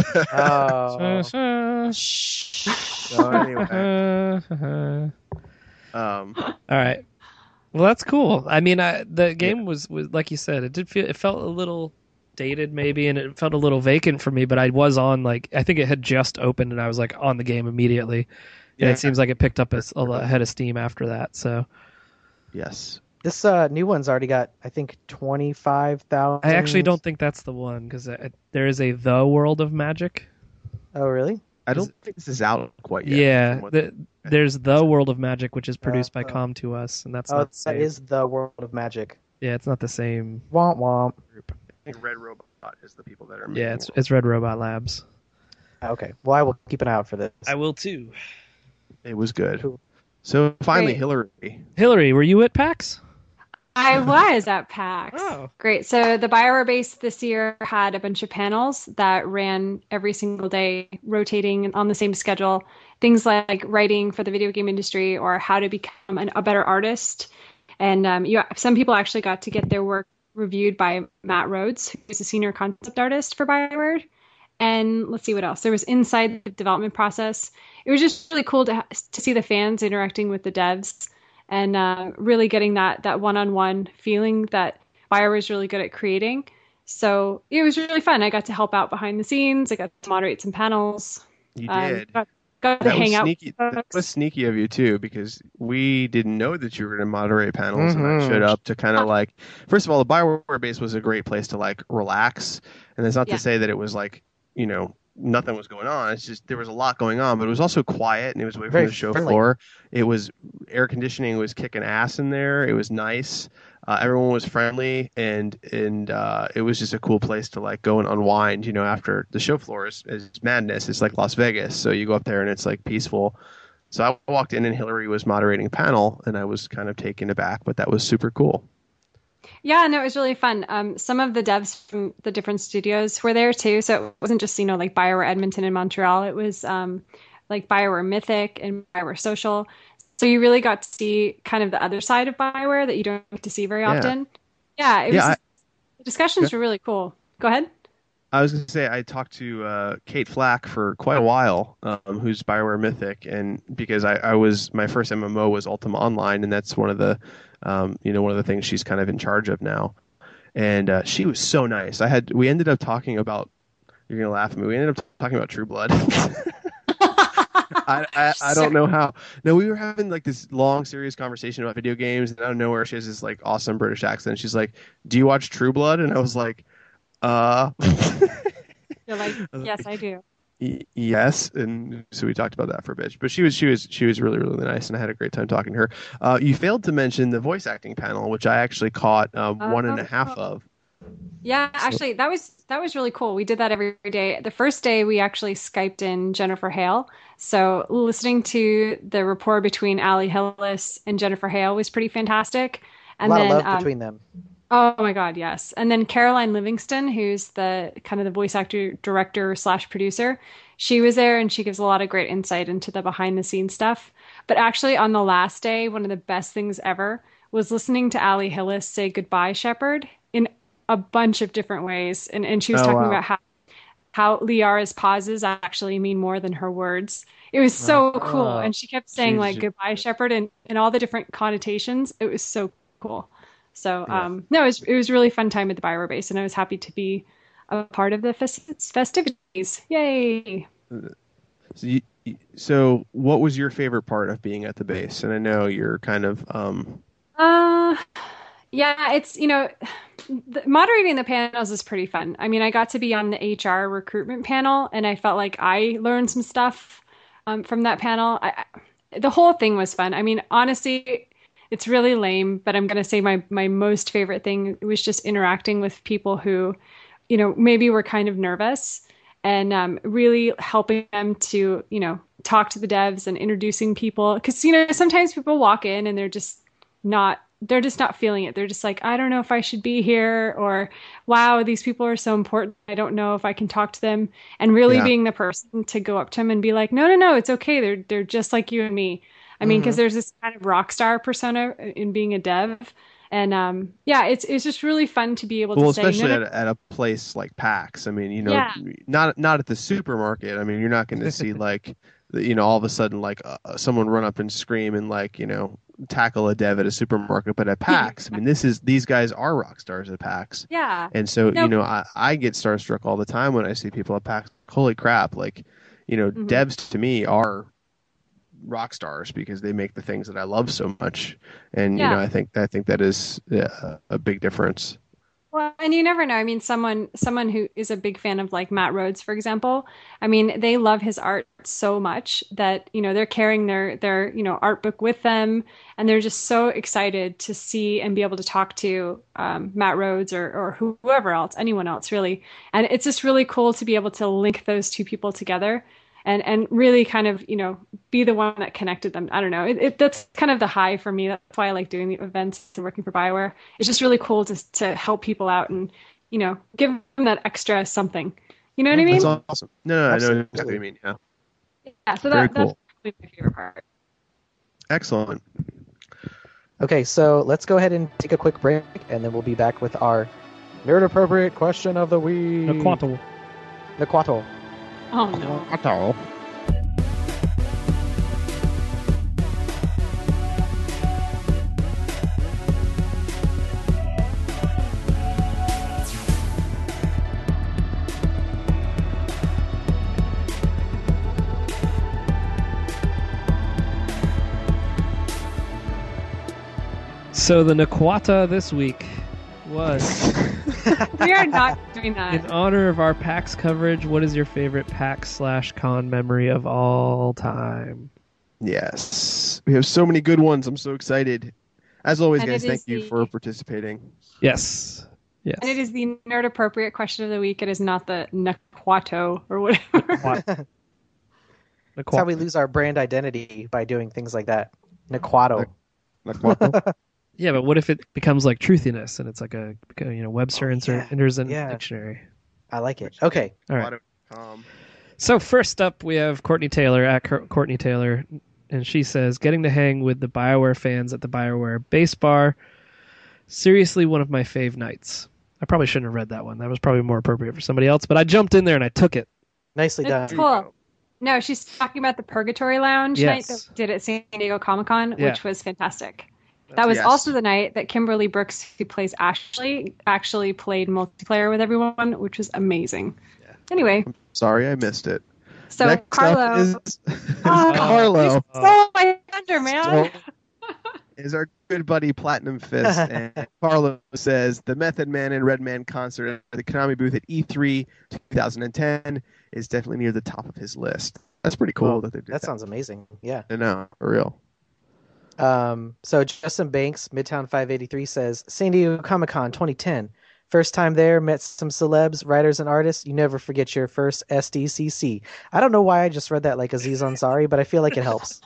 Oh. So anyway, All right. Well, that's cool. I mean, the game was like you said, it felt a little dated maybe, and it felt a little vacant for me. But I was on I think it had just opened, and I was like on the game immediately. And it seems like it picked up a lot ahead of steam after that. So yes. This new one's already got, I think, 25,000. I actually don't think that's the one because there is a The World of Magic. Oh, really? I don't think this is out quite yet. Yeah, there's The World of Magic, which is produced by Com2uS, and that's not the same. That is The World of Magic. Yeah, it's not the same. Womp womp. I think Red Robot is the people that are making Yeah, it's Red Robot Labs. Okay. Well, I will keep an eye out for this. I will too. It was good. Cool. So finally, Great. Hillary, were you at PAX? I was at PAX. Oh. Great. So the BioWare base this year had a bunch of panels that ran every single day, rotating on the same schedule. Things like writing for the video game industry or how to become a better artist. And some people actually got to get their work reviewed by Matt Rhodes, who's a senior concept artist for BioWare. And let's see what else. There was inside the development process. It was just really cool to see the fans interacting with the devs. And really getting that one-on-one feeling that BioWare is really good at creating. So it was really fun. I got to help out behind the scenes. I got to moderate some panels. You did. Got to hang out. That was sneaky of you too, because we didn't know that you were going to moderate panels, and I showed up to kind of like. First of all, the BioWare base was a great place to like relax, and that's not to say that it was like nothing was going on. It's just there was a lot going on, but it was also quiet, and it was away from the show floor. It was air conditioning was kicking ass in there. It was nice. Everyone was friendly, and it was just a cool place to like go and unwind. After the show floor is madness. It's like Las Vegas, so you go up there and it's like peaceful. So I walked in and Hillary was moderating a panel, and I was kind of taken aback, but that was super cool. Yeah, no, it was really fun. Some of the devs from the different studios were there too. So it wasn't just, like BioWare Edmonton and Montreal. It was like BioWare Mythic and BioWare Social. So you really got to see kind of the other side of BioWare that you don't get to see very often. Yeah, the discussions were really cool. Go ahead. I was going to say I talked to Kate Flack for quite a while, who's BioWare Mythic, and because I was my first MMO was Ultima Online, and that's one of the one of the things she's kind of in charge of now. And she was so nice. We ended up talking about. You're gonna laugh at me. We ended up talking about True Blood. I don't know how. No, we were having like this long, serious conversation about video games, and out of nowhere, she has this like awesome British accent. She's like, "Do you watch True Blood?" And I was like, You're like, yes, I do. Yes, and so we talked about that for a bit. But she was really, really nice, and I had a great time talking to her. You failed to mention the voice acting panel, which I actually caught one and a half of. Yeah, actually, that was really cool. We did that every day. The first day, we actually Skyped in Jennifer Hale. So listening to the rapport between Ali Hillis and Jennifer Hale was pretty fantastic. And a lot of love between them. Oh my God, yes. And then Caroline Livingston, who's the kind of the voice actor, director / producer, she was there and she gives a lot of great insight into the behind the scenes stuff. But actually on the last day, one of the best things ever was listening to Ali Hillis say goodbye, Shepard, in a bunch of different ways. And she was talking about how Liara's pauses actually mean more than her words. It was so cool. And she kept saying She's like just- goodbye, Shepherd, and all the different connotations. It was so cool. So Yeah. no, it was really fun time at the Bioware base, and I was happy to be a part of the festivities. Yay! So what was your favorite part of being at the base? And I know you're kind of Uh, yeah, it's, moderating the panels is pretty fun. I mean, I got to be on the HR recruitment panel, and I felt like I learned some stuff from that panel. The whole thing was fun. I mean, honestly, it's really lame, but I'm going to say my most favorite thing was just interacting with people who, maybe were kind of nervous and really helping them to, talk to the devs and introducing people. Because, sometimes people walk in and they're just not feeling it. They're just like, I don't know if I should be here, or wow, these people are so important. I don't know if I can talk to them. And really Yeah. being the person to go up to them and be like, no, it's okay. They're just like you and me. I mean, because there's this kind of rock star persona in being a dev. And it's just really fun to be able to say, especially no, at a place like PAX. I mean, Yeah. not at the supermarket. I mean, you're not going to see like, all of a sudden like someone run up and scream and like, tackle a dev at a supermarket. But at PAX, I mean, these guys are rock stars at PAX. yeah. And so, No. I get starstruck all the time when I see people at PAX. Holy crap. Like, devs to me are rock stars because they make the things that I love so much. And, Yeah. I think that is a big difference. Well, and you never know. I mean, someone who is a big fan of like Matt Rhodes, for example, I mean, they love his art so much that, they're carrying their art book with them, and they're just so excited to see and be able to talk to Matt Rhodes or whoever else, anyone else really. And it's just really cool to be able to link those two people together and really kind of, be the one that connected them. I don't know. That's kind of the high for me. That's why I like doing the events and working for BioWare. It's just really cool to help people out and, give them that extra something. You know what I mean? That's awesome. No, I know Absolutely. exactly what you mean. Yeah. Yeah, so Very that's cool. probably my favorite part. Excellent. Okay, so let's go ahead and take a quick break, and then we'll be back with our nerd appropriate question of the week. Naquato. Naquato. Oh, no. So the Naquata this week was We are not doing that. in honor of our PAX coverage. What is your favorite PAX/con memory of all time? Yes. We have so many good ones. I'm so excited. As always, And guys, it thank is you the- for participating. Yes. Yes. And it is the nerd appropriate question of the week. It is not the Naquato or whatever. That's how we lose our brand identity, by doing things like that. Naquato. Naquato. Yeah, but what if it becomes like truthiness and it's like a Webster enters in yeah. dictionary? I like it. Okay. All right. Naquato.com. So first up, we have Courtney Taylor at Courtney Taylor, and she says, "Getting to hang with the BioWare fans at the BioWare Base Bar, seriously one of my fave nights." I probably shouldn't have read that one. That was probably more appropriate for somebody else, but I jumped in there and I took it. Nicely That's done. cool. No, she's talking about the Purgatory Lounge night Yes. that we did at San Diego Comic-Con, Yeah. which was fantastic. That was Yes. also the night that Kimberly Brooks, who plays Ashley, actually played multiplayer with everyone, which was amazing. Anyway, Sorry, I missed it. so Next up Carlo. is Oh, Carlo. you stole my thunder, man. Is our good buddy Platinum Fist. And Carlo says the Method Man and Redman concert at the Konami booth at E3 2010 is definitely near the top of his list. That's pretty cool Oh, that they did that sounds amazing. Yeah. I know, for real. So Justin Banks, Midtown 583 says, San Diego Comic-Con 2010. First time there, met some celebs, writers, and artists. You never forget your first SDCC. I don't know why I just read that like Aziz Ansari, but I feel like it helps.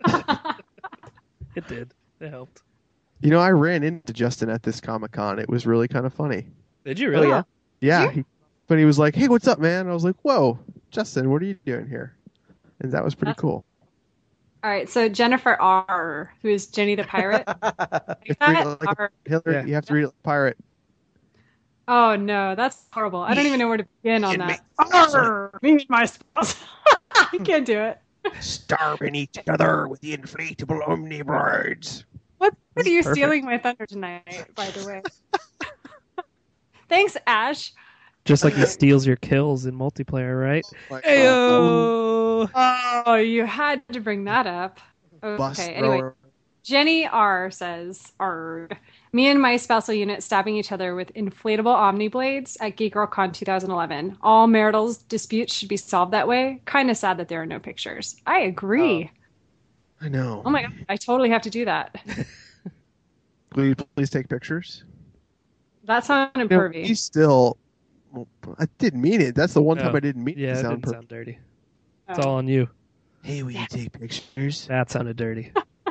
It did. It helped. I ran into Justin at this Comic-Con. It was really kind of funny. Did you Oh, really? yeah. Yeah, but he was like, "Hey, what's up, man?" And I was like, "Whoa, Justin, what are you doing here?" And that was pretty That's- cool. All right, so Jennifer R., who is Jenny the Pirate. You have to read it R. Hillary, Yeah. you have to read it like a pirate. Oh no, that's horrible. I don't even know where to begin on And that. me- Me and my spouse. I can't do it. Starving each other with the inflatable omnibirds. What are you Perfect. stealing my thunder tonight, by the way? Thanks, Ash. Just like he steals your kills in multiplayer, right? Like, Ayo! Oh, you had to bring that up. bus Okay, anyway. thrower. Jenny R says, "Arg. Me and my spousal unit stabbing each other with inflatable Omni blades at Geek Girl Con 2011. All marital disputes should be solved that way. Kind of sad that there are no pictures." I agree. I know. Oh my god, I totally have to do that. Please take pictures. That sounded You know, pervy. he still. Well, I didn't mean it. That's the one time No. I didn't mean it Yeah, to it sound didn't sound dirty. It's Oh. all on you. Hey, will you take pictures? That sounded dirty.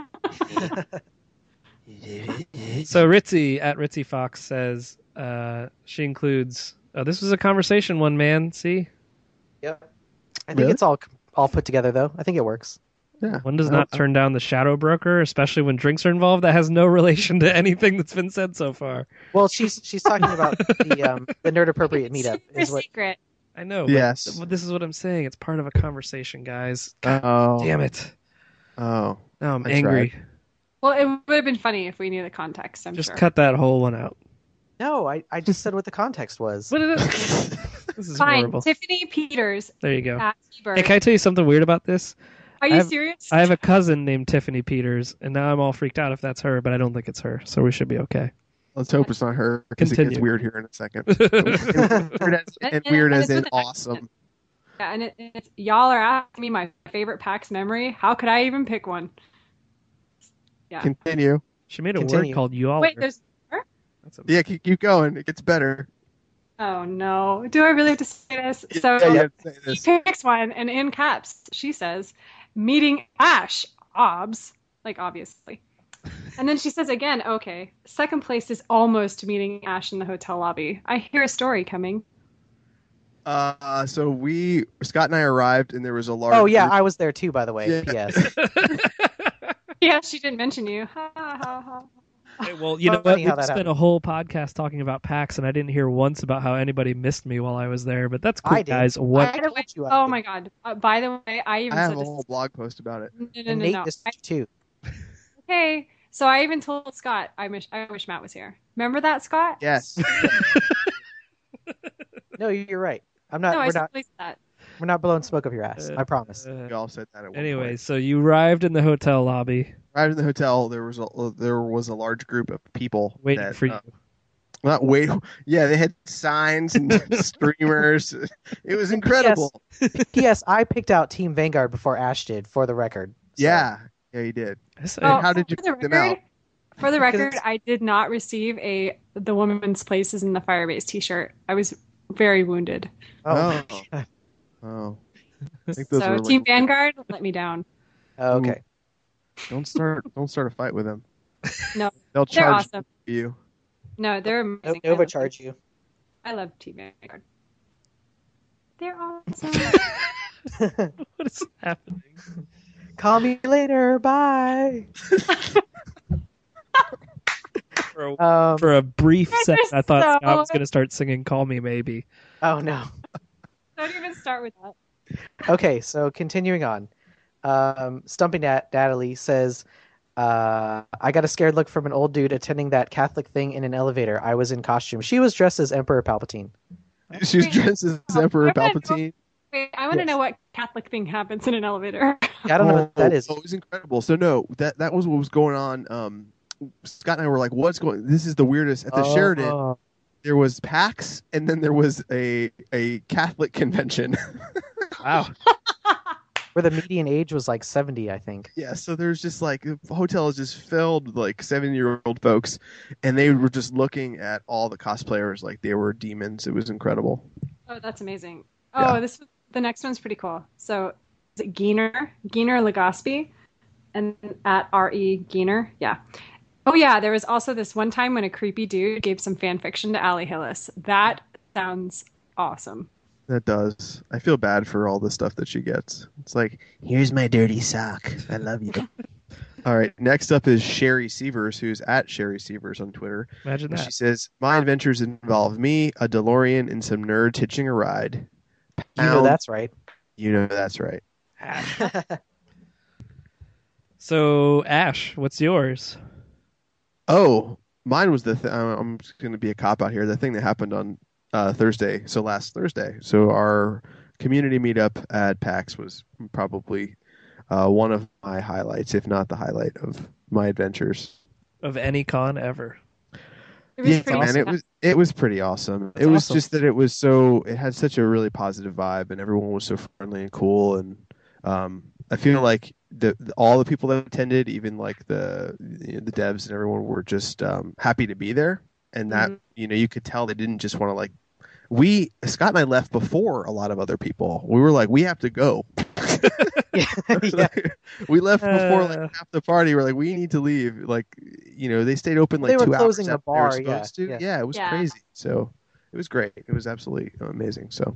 So Ritzy at Ritzy Fox says she includes. Oh, this was a conversation one, man. See, Yep. I think Really? it's all put together though. I think it works. Yeah. one does I not don't- turn down the shadow broker, especially when drinks are involved. That has no relation to anything that's been said so far. Well, she's talking about the nerd appropriate meetup Super is what. secret. I know. But Yes. this is what I'm saying. It's part of a conversation, guys. Oh. Damn it! Oh. Now I'm I angry. Well, it would have been funny if we knew the context, I'm Just sure. cut that whole one out. No, I just said what the context was. What is it? This is Fine. horrible. Tiffany Peters There you go. at Ebert. Hey, can I tell you something weird about this? Are you I have- serious? I have a cousin named Tiffany Peters, and now I'm all freaked out if that's her, but I don't think it's her, so we should be okay. Let's hope it's not her because it gets Continue. weird here in a second. Weird as in it's with an awesome. Yeah, and it's y'all are asking me my favorite PAX memory. How could I even pick one? Yeah. Continue. She made a Continue. word called y'all. Wait, there's. That's a... Yeah, keep going. It gets better. Oh no! Do I really have to say this? So Yeah, you have to say she this. picks one, and in caps she says, "Meeting Ash, obs," like obviously. And then she says again, "Okay, second place is almost meeting Ash in the hotel lobby. I hear a story coming." So Scott and I arrived, and there was a large. Oh yeah, group- I was there too. By the way, Yeah. P.S. Yeah, she didn't mention you. Ha, ha, ha. Hey, well, you know what? Funny We how that spent a happened. whole podcast talking about PAX, and I didn't hear once about how anybody missed me while I was there, but that's cool, I did. guys. What? I told you I Oh did. my god! By the way, I even I have said a this. whole blog post about it. No, no, And no, Nate no. missed you too. Okay, so I even told Scott I wish Matt was here. Remember that, Scott? Yes. No, you're right. I'm not. No, I we're not. totally said that. We're not blowing smoke up your ass. I promise. Uh, We all said that at one anyway, point. so you arrived in the hotel lobby Right in the hotel, there was a large group of people waiting that, for you. Not wait. Yeah, they had signs and streamers. It was incredible. P.S. I picked out Team Vanguard before Ash did, for the record. So- Yeah, you did. This- Oh, how did you for the pick them record- out? For the Because- record, I did not receive the woman's places in the Firebase T-shirt. I was very wounded. Oh, Oh. Oh. I think those So were Team like, Vanguard let me down. okay. don't start a fight with them. No, They'll they're charge awesome. you. No, they're amazing. I Nova love charge you. I love Team Vanguard. They're awesome. What is happening? Call me later. Bye. For a brief They're second, I thought so- Scott was going to start singing "Call Me Maybe." Oh no. Don't even start with that. Okay, so continuing on. Stumping Natalie says, I got a scared look from an old dude attending that Catholic thing in an elevator. I was in costume. She was dressed as Emperor Palpatine. She was dressed as Emperor I'm gonna Palpatine. Wait, I want to Yes. know what Catholic thing happens in an elevator. I don't know what that is. Oh, it was incredible. So no, that was what was going on. Scott and I were like, "What's going? This is the weirdest." At the Sheridan, Oh. there was PAX, and then there was a Catholic convention. Wow. Where the median age was like 70, I think. Yeah, so there's just like the hotel is just filled with like 7-year-old folks, and they were just looking at all the cosplayers like they were demons. It was incredible. Oh, that's amazing. Oh, Yeah. the next one's pretty cool. So is it Geener Legaspi, and at RE Geener? Yeah. Oh yeah, there was also this one time when a creepy dude gave some fan fiction to Allie Hillis. That sounds awesome. That does. I feel bad for all the stuff that she gets. It's like, here's my dirty sock. I love you. All right. Next up is Sherry Sievers, who's at Sherry Sievers on Twitter. Imagine And that. she says, "My adventures involve me, a DeLorean, and some nerds hitching a ride." You know that's right. You know that's right. So, Ash, what's yours? Oh, mine was I'm just going to be a cop out here. The thing that happened on Thursday, so last Thursday. So our community meetup at PAX was probably one of my highlights, if not the highlight of my adventures. Of any con ever. It was Yeah, pretty man, awesome. it was pretty awesome. That's It was awesome. just that it had such a really positive vibe, and everyone was so friendly and cool. And I feel like all the people that attended, even like the devs and everyone, were just happy to be there, and that Mhm. you could tell they didn't just want to like. Scott and I left before a lot of other people. We were like, we have to go. Yeah. We left before like Uh. half the party. We're like, we need to leave. Like, they stayed open like They were 2 hours closing the after they were bar, yeah, supposed to. yeah. Yeah, it was Yeah. crazy. So it was great. It was absolutely amazing. So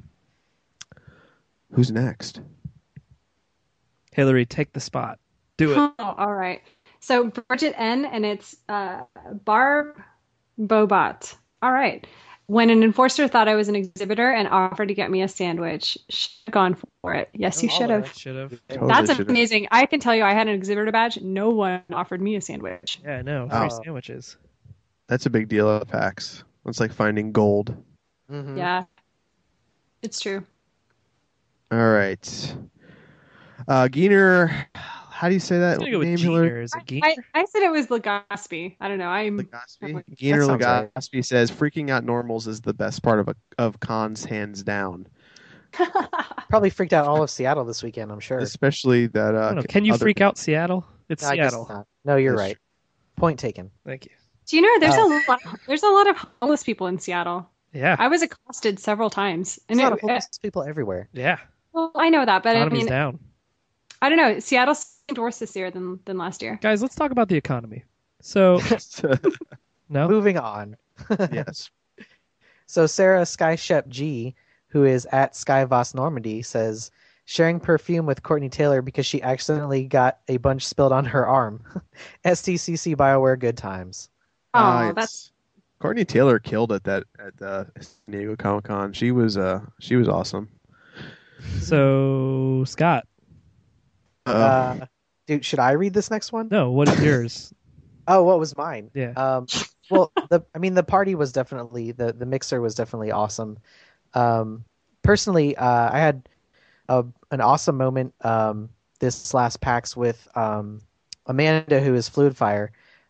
who's next? Hillary, take the spot. Do it. Oh, all right. So Bridget N, and it's Barb Bobot. All right. When an enforcer thought I was an exhibitor and offered to get me a sandwich, should have gone for it. Yes, you Oh, should have. Should have. Totally That's should've. amazing. I can tell you, I had an exhibitor badge. No one offered me a sandwich. Yeah, I know. Wow. Free sandwiches. That's a big deal at PAX. It's like finding gold. Mhm. Yeah, it's true. All right. Geener, how do you say that I'm gonna go with name, Hillary? Geener. Is it I, Geener? I said it was Legaspi. I don't know. Legaspi. That Geener sounds right. Legaspi says, "Freaking out normals is the best part of cons, hands down." Probably freaked out all of Seattle this weekend, I'm sure. Especially that. I don't know. Can you other- freak out Seattle? It's No, I guess Seattle. not. No, you're That's right. Point taken. Thank you. Do you know there's Oh. there's a lot of homeless people in Seattle. Yeah. I was accosted several times, There's and a lot of homeless people everywhere. Yeah. well, I know that, but I Economy's mean, down. I don't know. Seattle seemed worse this year than last year. Guys, let's talk about the economy. So, no? Moving on. Yes. So Sarah Skyshep G, who is at Skyvoss Normandy, says sharing perfume with Courtney Taylor because she accidentally got a bunch spilled on her arm. STCC BioWare good times. Oh, Nice. that's Courtney Taylor killed it at San Diego Comic Con. She was awesome. So, Scott. Dude, should I read this next one? No, what is yours? Oh, what was mine? Yeah. Well, the party was definitely the mixer was definitely awesome. Personally, I had an awesome moment this last PAX with Amanda, who is Fluid Fire.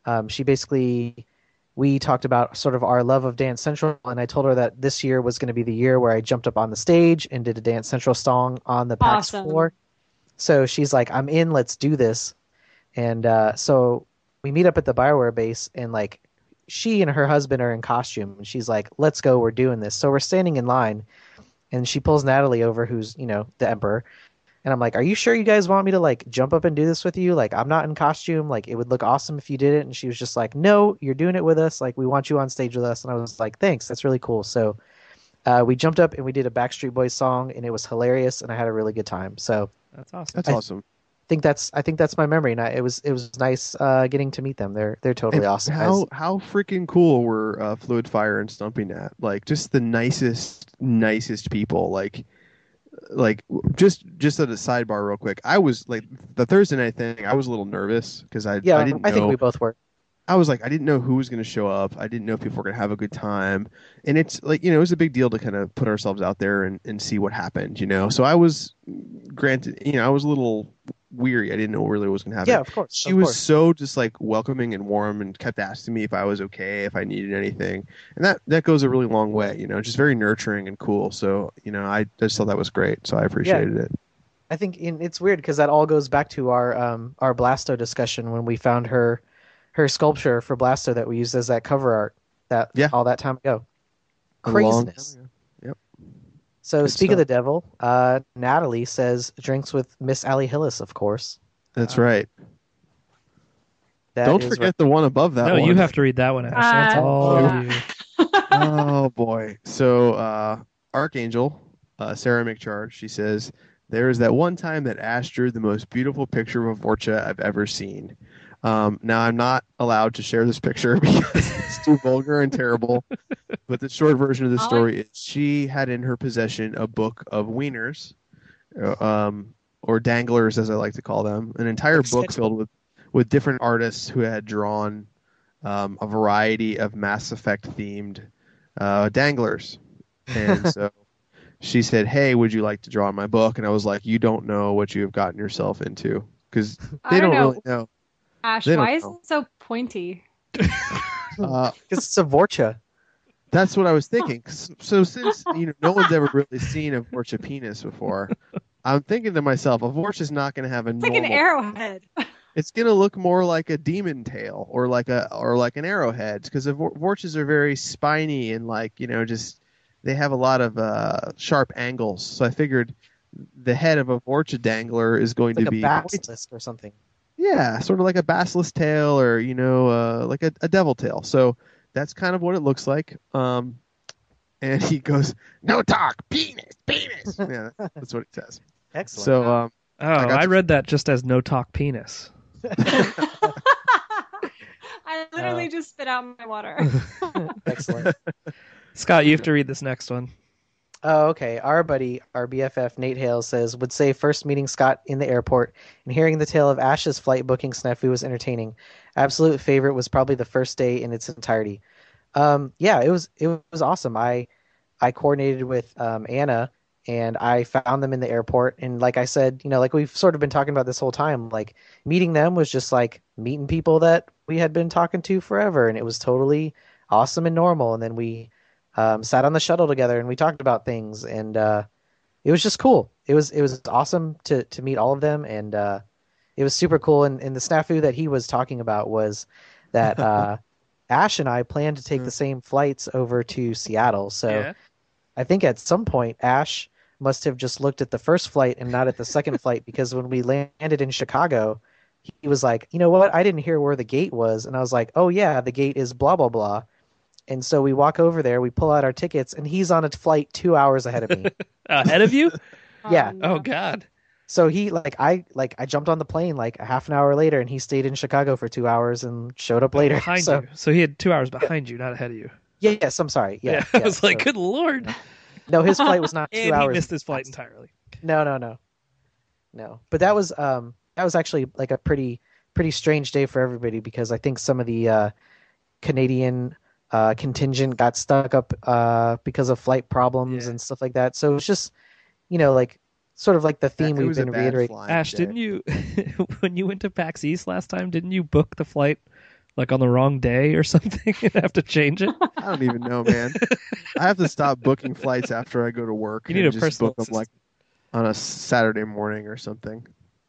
We talked about sort of our love of Dance Central, and I told her that this year was going to be the year where I jumped up on the stage and did a Dance Central song on the PAX Awesome. floor. So she's like, "I'm in. Let's do this." And so we meet up at the BioWare base, and like she and her husband are in costume, and she's like, "Let's go. We're doing this." So we're standing in line, and she pulls Natalie over, who's the Emperor. And I'm like, "Are you sure you guys want me to like jump up and do this with you? Like, I'm not in costume. Like, it would look awesome if you did it." And she was just like, "No, you're doing it with us. Like, we want you on stage with us." And I was like, "Thanks. That's really cool." So we jumped up and we did a Backstreet Boys song, and it was hilarious, and I had a really good time. So That's awesome. That's I awesome. I think that's my memory, and it was nice getting to meet them. They're totally And awesome. How freaking cool were Fluid Fire and Stumpy Nat? Like just the nicest people. Like just at a sidebar real quick. I was like the Thursday night thing. I was a little nervous because I Yeah, didn't I think know. we both were. I was like, I didn't know who was going to show up. I didn't know if people were going to have a good time. And it's like, it was a big deal to kind of put ourselves out there and see what happened, So I was, granted, I was a little weary. I didn't know really what was going to happen. Yeah, of course. She of was course. so just like welcoming and warm and kept asking me if I was okay, if I needed anything. And that goes a really long way, just very nurturing and cool. So, I just thought that was great. So I appreciated it. I think it's weird because that all goes back to our Blasto discussion when we found her sculpture for Blasto that we used as that cover art all that time ago. A long Craziness. time ago. Yep. So Good speak of stuff. the devil, Natalie says drinks with Miss Allie Hillis, of course. That's right. That Don't is forget right. the one above that No, one. you have to read that one, Ash. That's all yeah. you. Oh boy. So Archangel, Sarah McCharge, she says, There is that one time that Ash drew the most beautiful picture of a Vorcha I've ever seen. Now, I'm not allowed to share this picture because it's too vulgar and terrible. But the short version of the story is she had in her possession a book of wieners, or danglers, as I like to call them, an entire book filled with different artists who had drawn a variety of Mass Effect themed danglers. And so she said, "Hey, would you like to draw in my book?" And I was like, "You don't know what you have gotten yourself into," because they don't really know. Ash, They don't why is know. it so pointy? Because it's a Vorcha. That's what I was thinking. So since no one's ever really seen a Vorcha penis before, I'm thinking to myself, a Vorcha's not going to have a It's like normal. an arrowhead. It's going to look more like a demon tail or like an arrowhead, because the Vorchas are very spiny and just they have a lot of sharp angles. So I figured the head of a Vorcha dangler is going Like to a be basilisk or something. yeah, sort of like a basilisk tail or like a devil tail. So that's kind of what it looks like. And he goes, "No talk, penis, penis." Yeah, that's what he says. Excellent. So Oh, got I you. read that just as no talk penis. I literally just spit out my water. Excellent. Scott, you have to read this next one. Oh, okay. Our buddy, our BFF, Nate Hale says, would say first meeting Scott in the airport and hearing the tale of Ash's flight booking snafu was entertaining. Absolute favorite was probably the first day in its entirety. Yeah, it was awesome. I coordinated with Anna and I found them in the airport. And like I said, like we've sort of been talking about this whole time, like meeting them was just like meeting people that we had been talking to forever. And it was totally awesome and normal. And then we sat on the shuttle together and we talked about things. And it was just cool. It was awesome to meet all of them. And it was super cool. And the snafu that he was talking about was that Ash and I planned to take the same flights over to Seattle. So Yeah. I think at some point Ash must have just looked at the first flight and not at the second flight, because when we landed in Chicago, he was like, "You know what? I didn't hear where the gate was." And I was like, "Oh yeah, the gate is blah blah blah." And so we walk over there, we pull out our tickets, and he's on a flight 2 hours ahead of me. Ahead of you? Yeah. Oh, God. So he I jumped on the plane like a half an hour later, and he stayed in Chicago for 2 hours and showed up later. Behind So you. So he had 2 hours behind you, not ahead of you. yes, I'm sorry. Yeah, I was like, so- good Lord. no, his flight was not 2 And he hours. missed his flight entirely. No. But that was actually like a pretty strange day for everybody, because I think some of the Canadian contingent got stuck up because of flight problems Yeah. and stuff like that. So it was just like sort of like the theme It we've was a been bad reiterating. flying Ash, day. didn't you, when you went to PAX East last time, didn't you book the flight like on the wrong day or something and have to change it? I don't even know, man. I have to stop booking flights after I go to work. You need and a just personal book them like on a Saturday morning or something.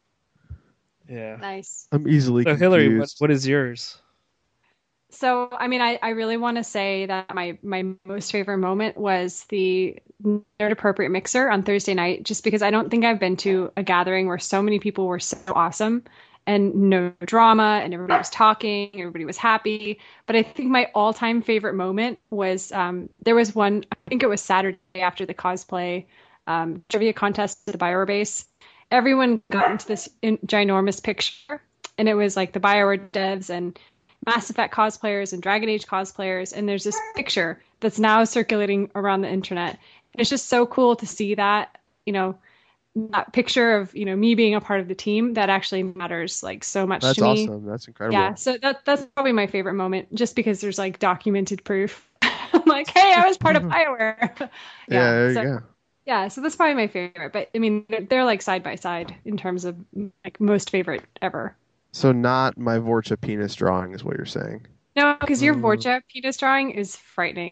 Yeah. Nice. I'm easily So confused. Hillary, what is yours? So, I mean, I really want to say that my most favorite moment was the Nerd Appropriate Mixer on Thursday night, just because I don't think I've been to a gathering where so many people were so awesome and no drama and everybody was talking, everybody was happy. But I think my all-time favorite moment was there was one, I think it was Saturday after the cosplay trivia contest at the BioWare base. Everyone got into this ginormous picture, and it was like the BioWare devs and Mass Effect cosplayers and Dragon Age cosplayers, and there's this picture that's now circulating around the internet. And it's just so cool to see that, that picture of, me being a part of the team that actually matters like so much That's to me. awesome. That's incredible. Yeah, so that's probably my favorite moment, just because there's like documented proof. I'm like, hey, I was part of BioWare. Yeah, there so, you go. Yeah, so that's probably my favorite. But I mean, they're like side by side in terms of like most favorite ever. So not my Vorcha penis drawing is what you're saying. No, because your Vorcha penis drawing is frightening.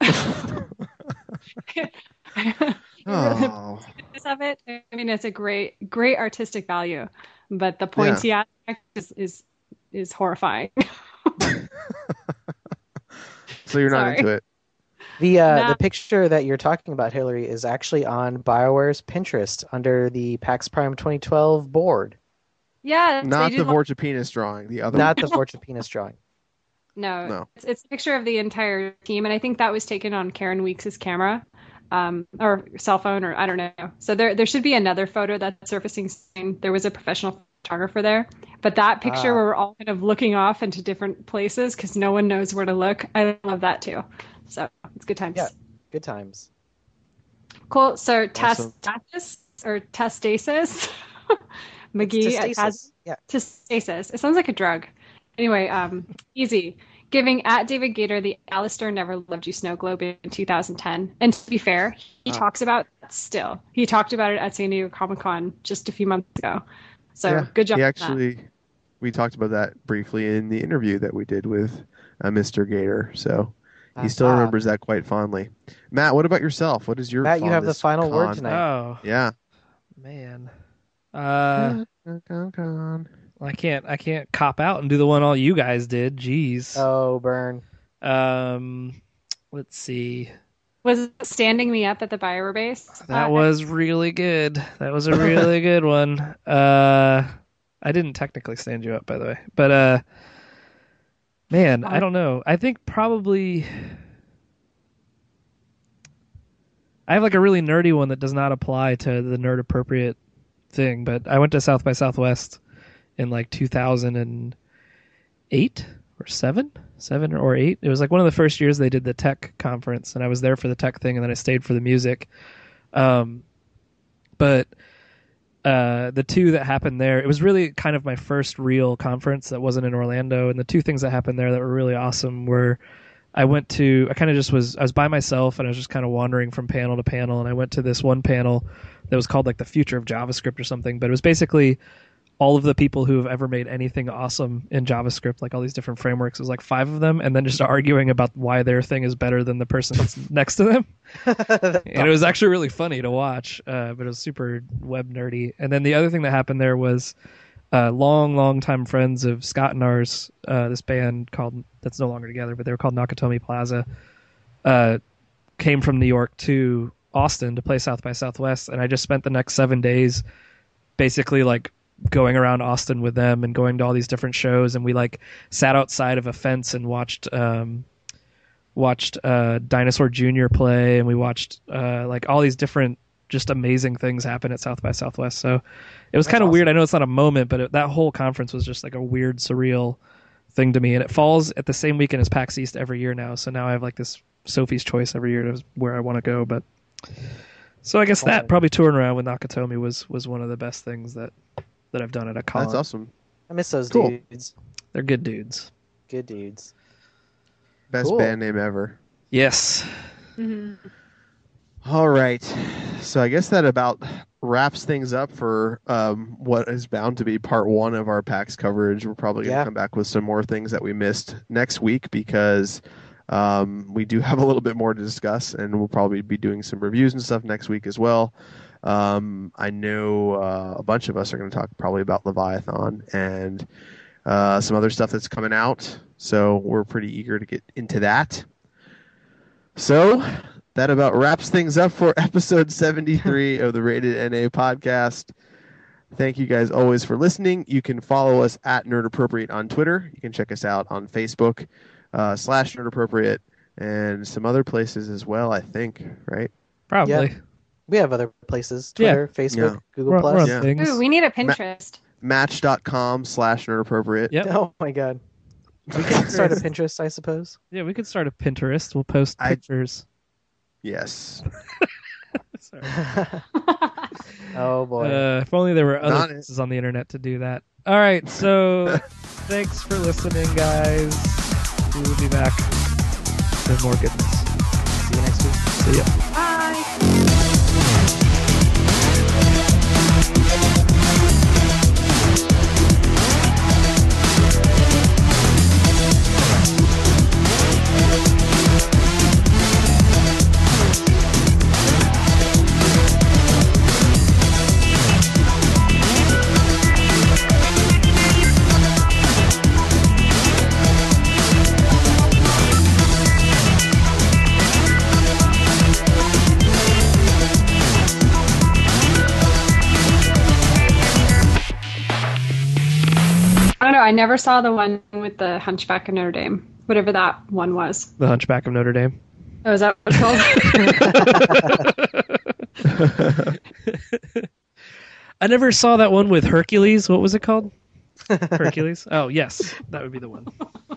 Oh, Of it, I mean, it's a great artistic value, but the pointy aspect is horrifying. so you're not Sorry. into it. The picture that you're talking about, Hillary, is actually on BioWare's Pinterest under the PAX Prime 2012 board. Yeah, Not they the do Vorcha penis drawing. The other Not one. the Vorcha penis drawing. No, No. It's a picture of the entire team, and I think that was taken on Karen Weeks' camera. or cell phone, or I don't know. So there should be another photo that's surfacing soon. There was a professional photographer there, but that picture where we're all kind of looking off into different places because no one knows where to look. I love that too. So it's good times. Yeah, good times. Cool. So Awesome. Tastasis or Testasis, McGee It's Testasis. Yeah. Testasis. It sounds like a drug. Anyway, easy. Giving at David Gator the Alistair Never Loved You snow globe in 2010. And to be fair, he talks about that still. He talked about it at San Diego Comic-Con just a few months ago. So Yeah, good job. He on actually, we talked about that briefly in the interview that we did with Mr. Gator. So he still remembers that quite fondly. Matt, what about yourself? What is your Matt, you have the fondest final word con? tonight. Oh Yeah. man, Con. I can't cop out and do the one all you guys did. Jeez. Oh, burn. Let's see. Was it standing me up at the Bioware base? That was really good. That was a really good one. I didn't technically stand you up, by the way, but man, I don't know. I think probably I have like a really nerdy one that does not apply to the nerd appropriate thing, but I went to South by Southwest in like 2008 or 7 or 8. It was like one of the first years they did the tech conference, and I was there for the tech thing, and then I stayed for the music. But the two that happened there, it was really kind of my first real conference that wasn't in Orlando, and the two things that happened there that were really awesome were I was by myself, and I was just kind of wandering from panel to panel, and I went to this one panel that was called like the future of JavaScript or something, but it was basically all of the people who have ever made anything awesome in JavaScript, like all these different frameworks. It was like 5 of them, and then just arguing about why their thing is better than the person that's next to them. And it was actually really funny to watch, but it was super web nerdy. And then the other thing that happened there was long time friends of Scott and ours, this band that's no longer together, but they were called Nakatomi Plaza, came from New York to Austin to play South by Southwest, and I just spent the next 7 days basically like going around Austin with them and going to all these different shows, and we like sat outside of a fence and watched Dinosaur Jr. play, and we watched like all these different just amazing things happen at South by Southwest. So it was kind of weird. I know it's not a moment, but that whole conference was just like a weird, surreal thing to me. And it falls at the same weekend as PAX East every year now. So now I have like this Sophie's Choice every year to where I want to go. But so I guess that probably touring around with Nakatomi was one of the best things that I've done at a con. That's awesome. I miss those Cool. dudes. They're good dudes. Good dudes. Best Cool. band name ever. Yes. Mhm. All right. So I guess that about wraps things up for what is bound to be part 1 of our PAX coverage. We're probably going to come back with some more things that we missed next week because we do have a little bit more to discuss, and we'll probably be doing some reviews and stuff next week as well. I know a bunch of us are going to talk probably about Leviathan and some other stuff that's coming out. So we're pretty eager to get into that. So that about wraps things up for episode 73 of the Rated NA podcast. Thank you guys always for listening. You can follow us at Nerd Appropriate on Twitter. You can check us out on Facebook /Nerd Appropriate and some other places as well, I think, right? Probably. Yeah. We have other places. Twitter, Facebook, Google+. We're on Yeah. things. Ooh, we need a Pinterest. Match.com /Nerd Appropriate. Yep. Oh my god. We can start a Pinterest, I suppose. Yeah, we could start a Pinterest. We'll post pictures. Yes. Sorry. Oh boy. If only there were other Not places on the internet to do that. All right, so thanks for listening, guys. We will be back with more goodness. See you next week. See ya. Bye. I don't know. I never saw the one with the Hunchback of Notre Dame, whatever that one was. The Hunchback of Notre Dame. Oh, is that what it's called? I never saw that one with Hercules. What was it called? Hercules? Oh, yes. That would be the one.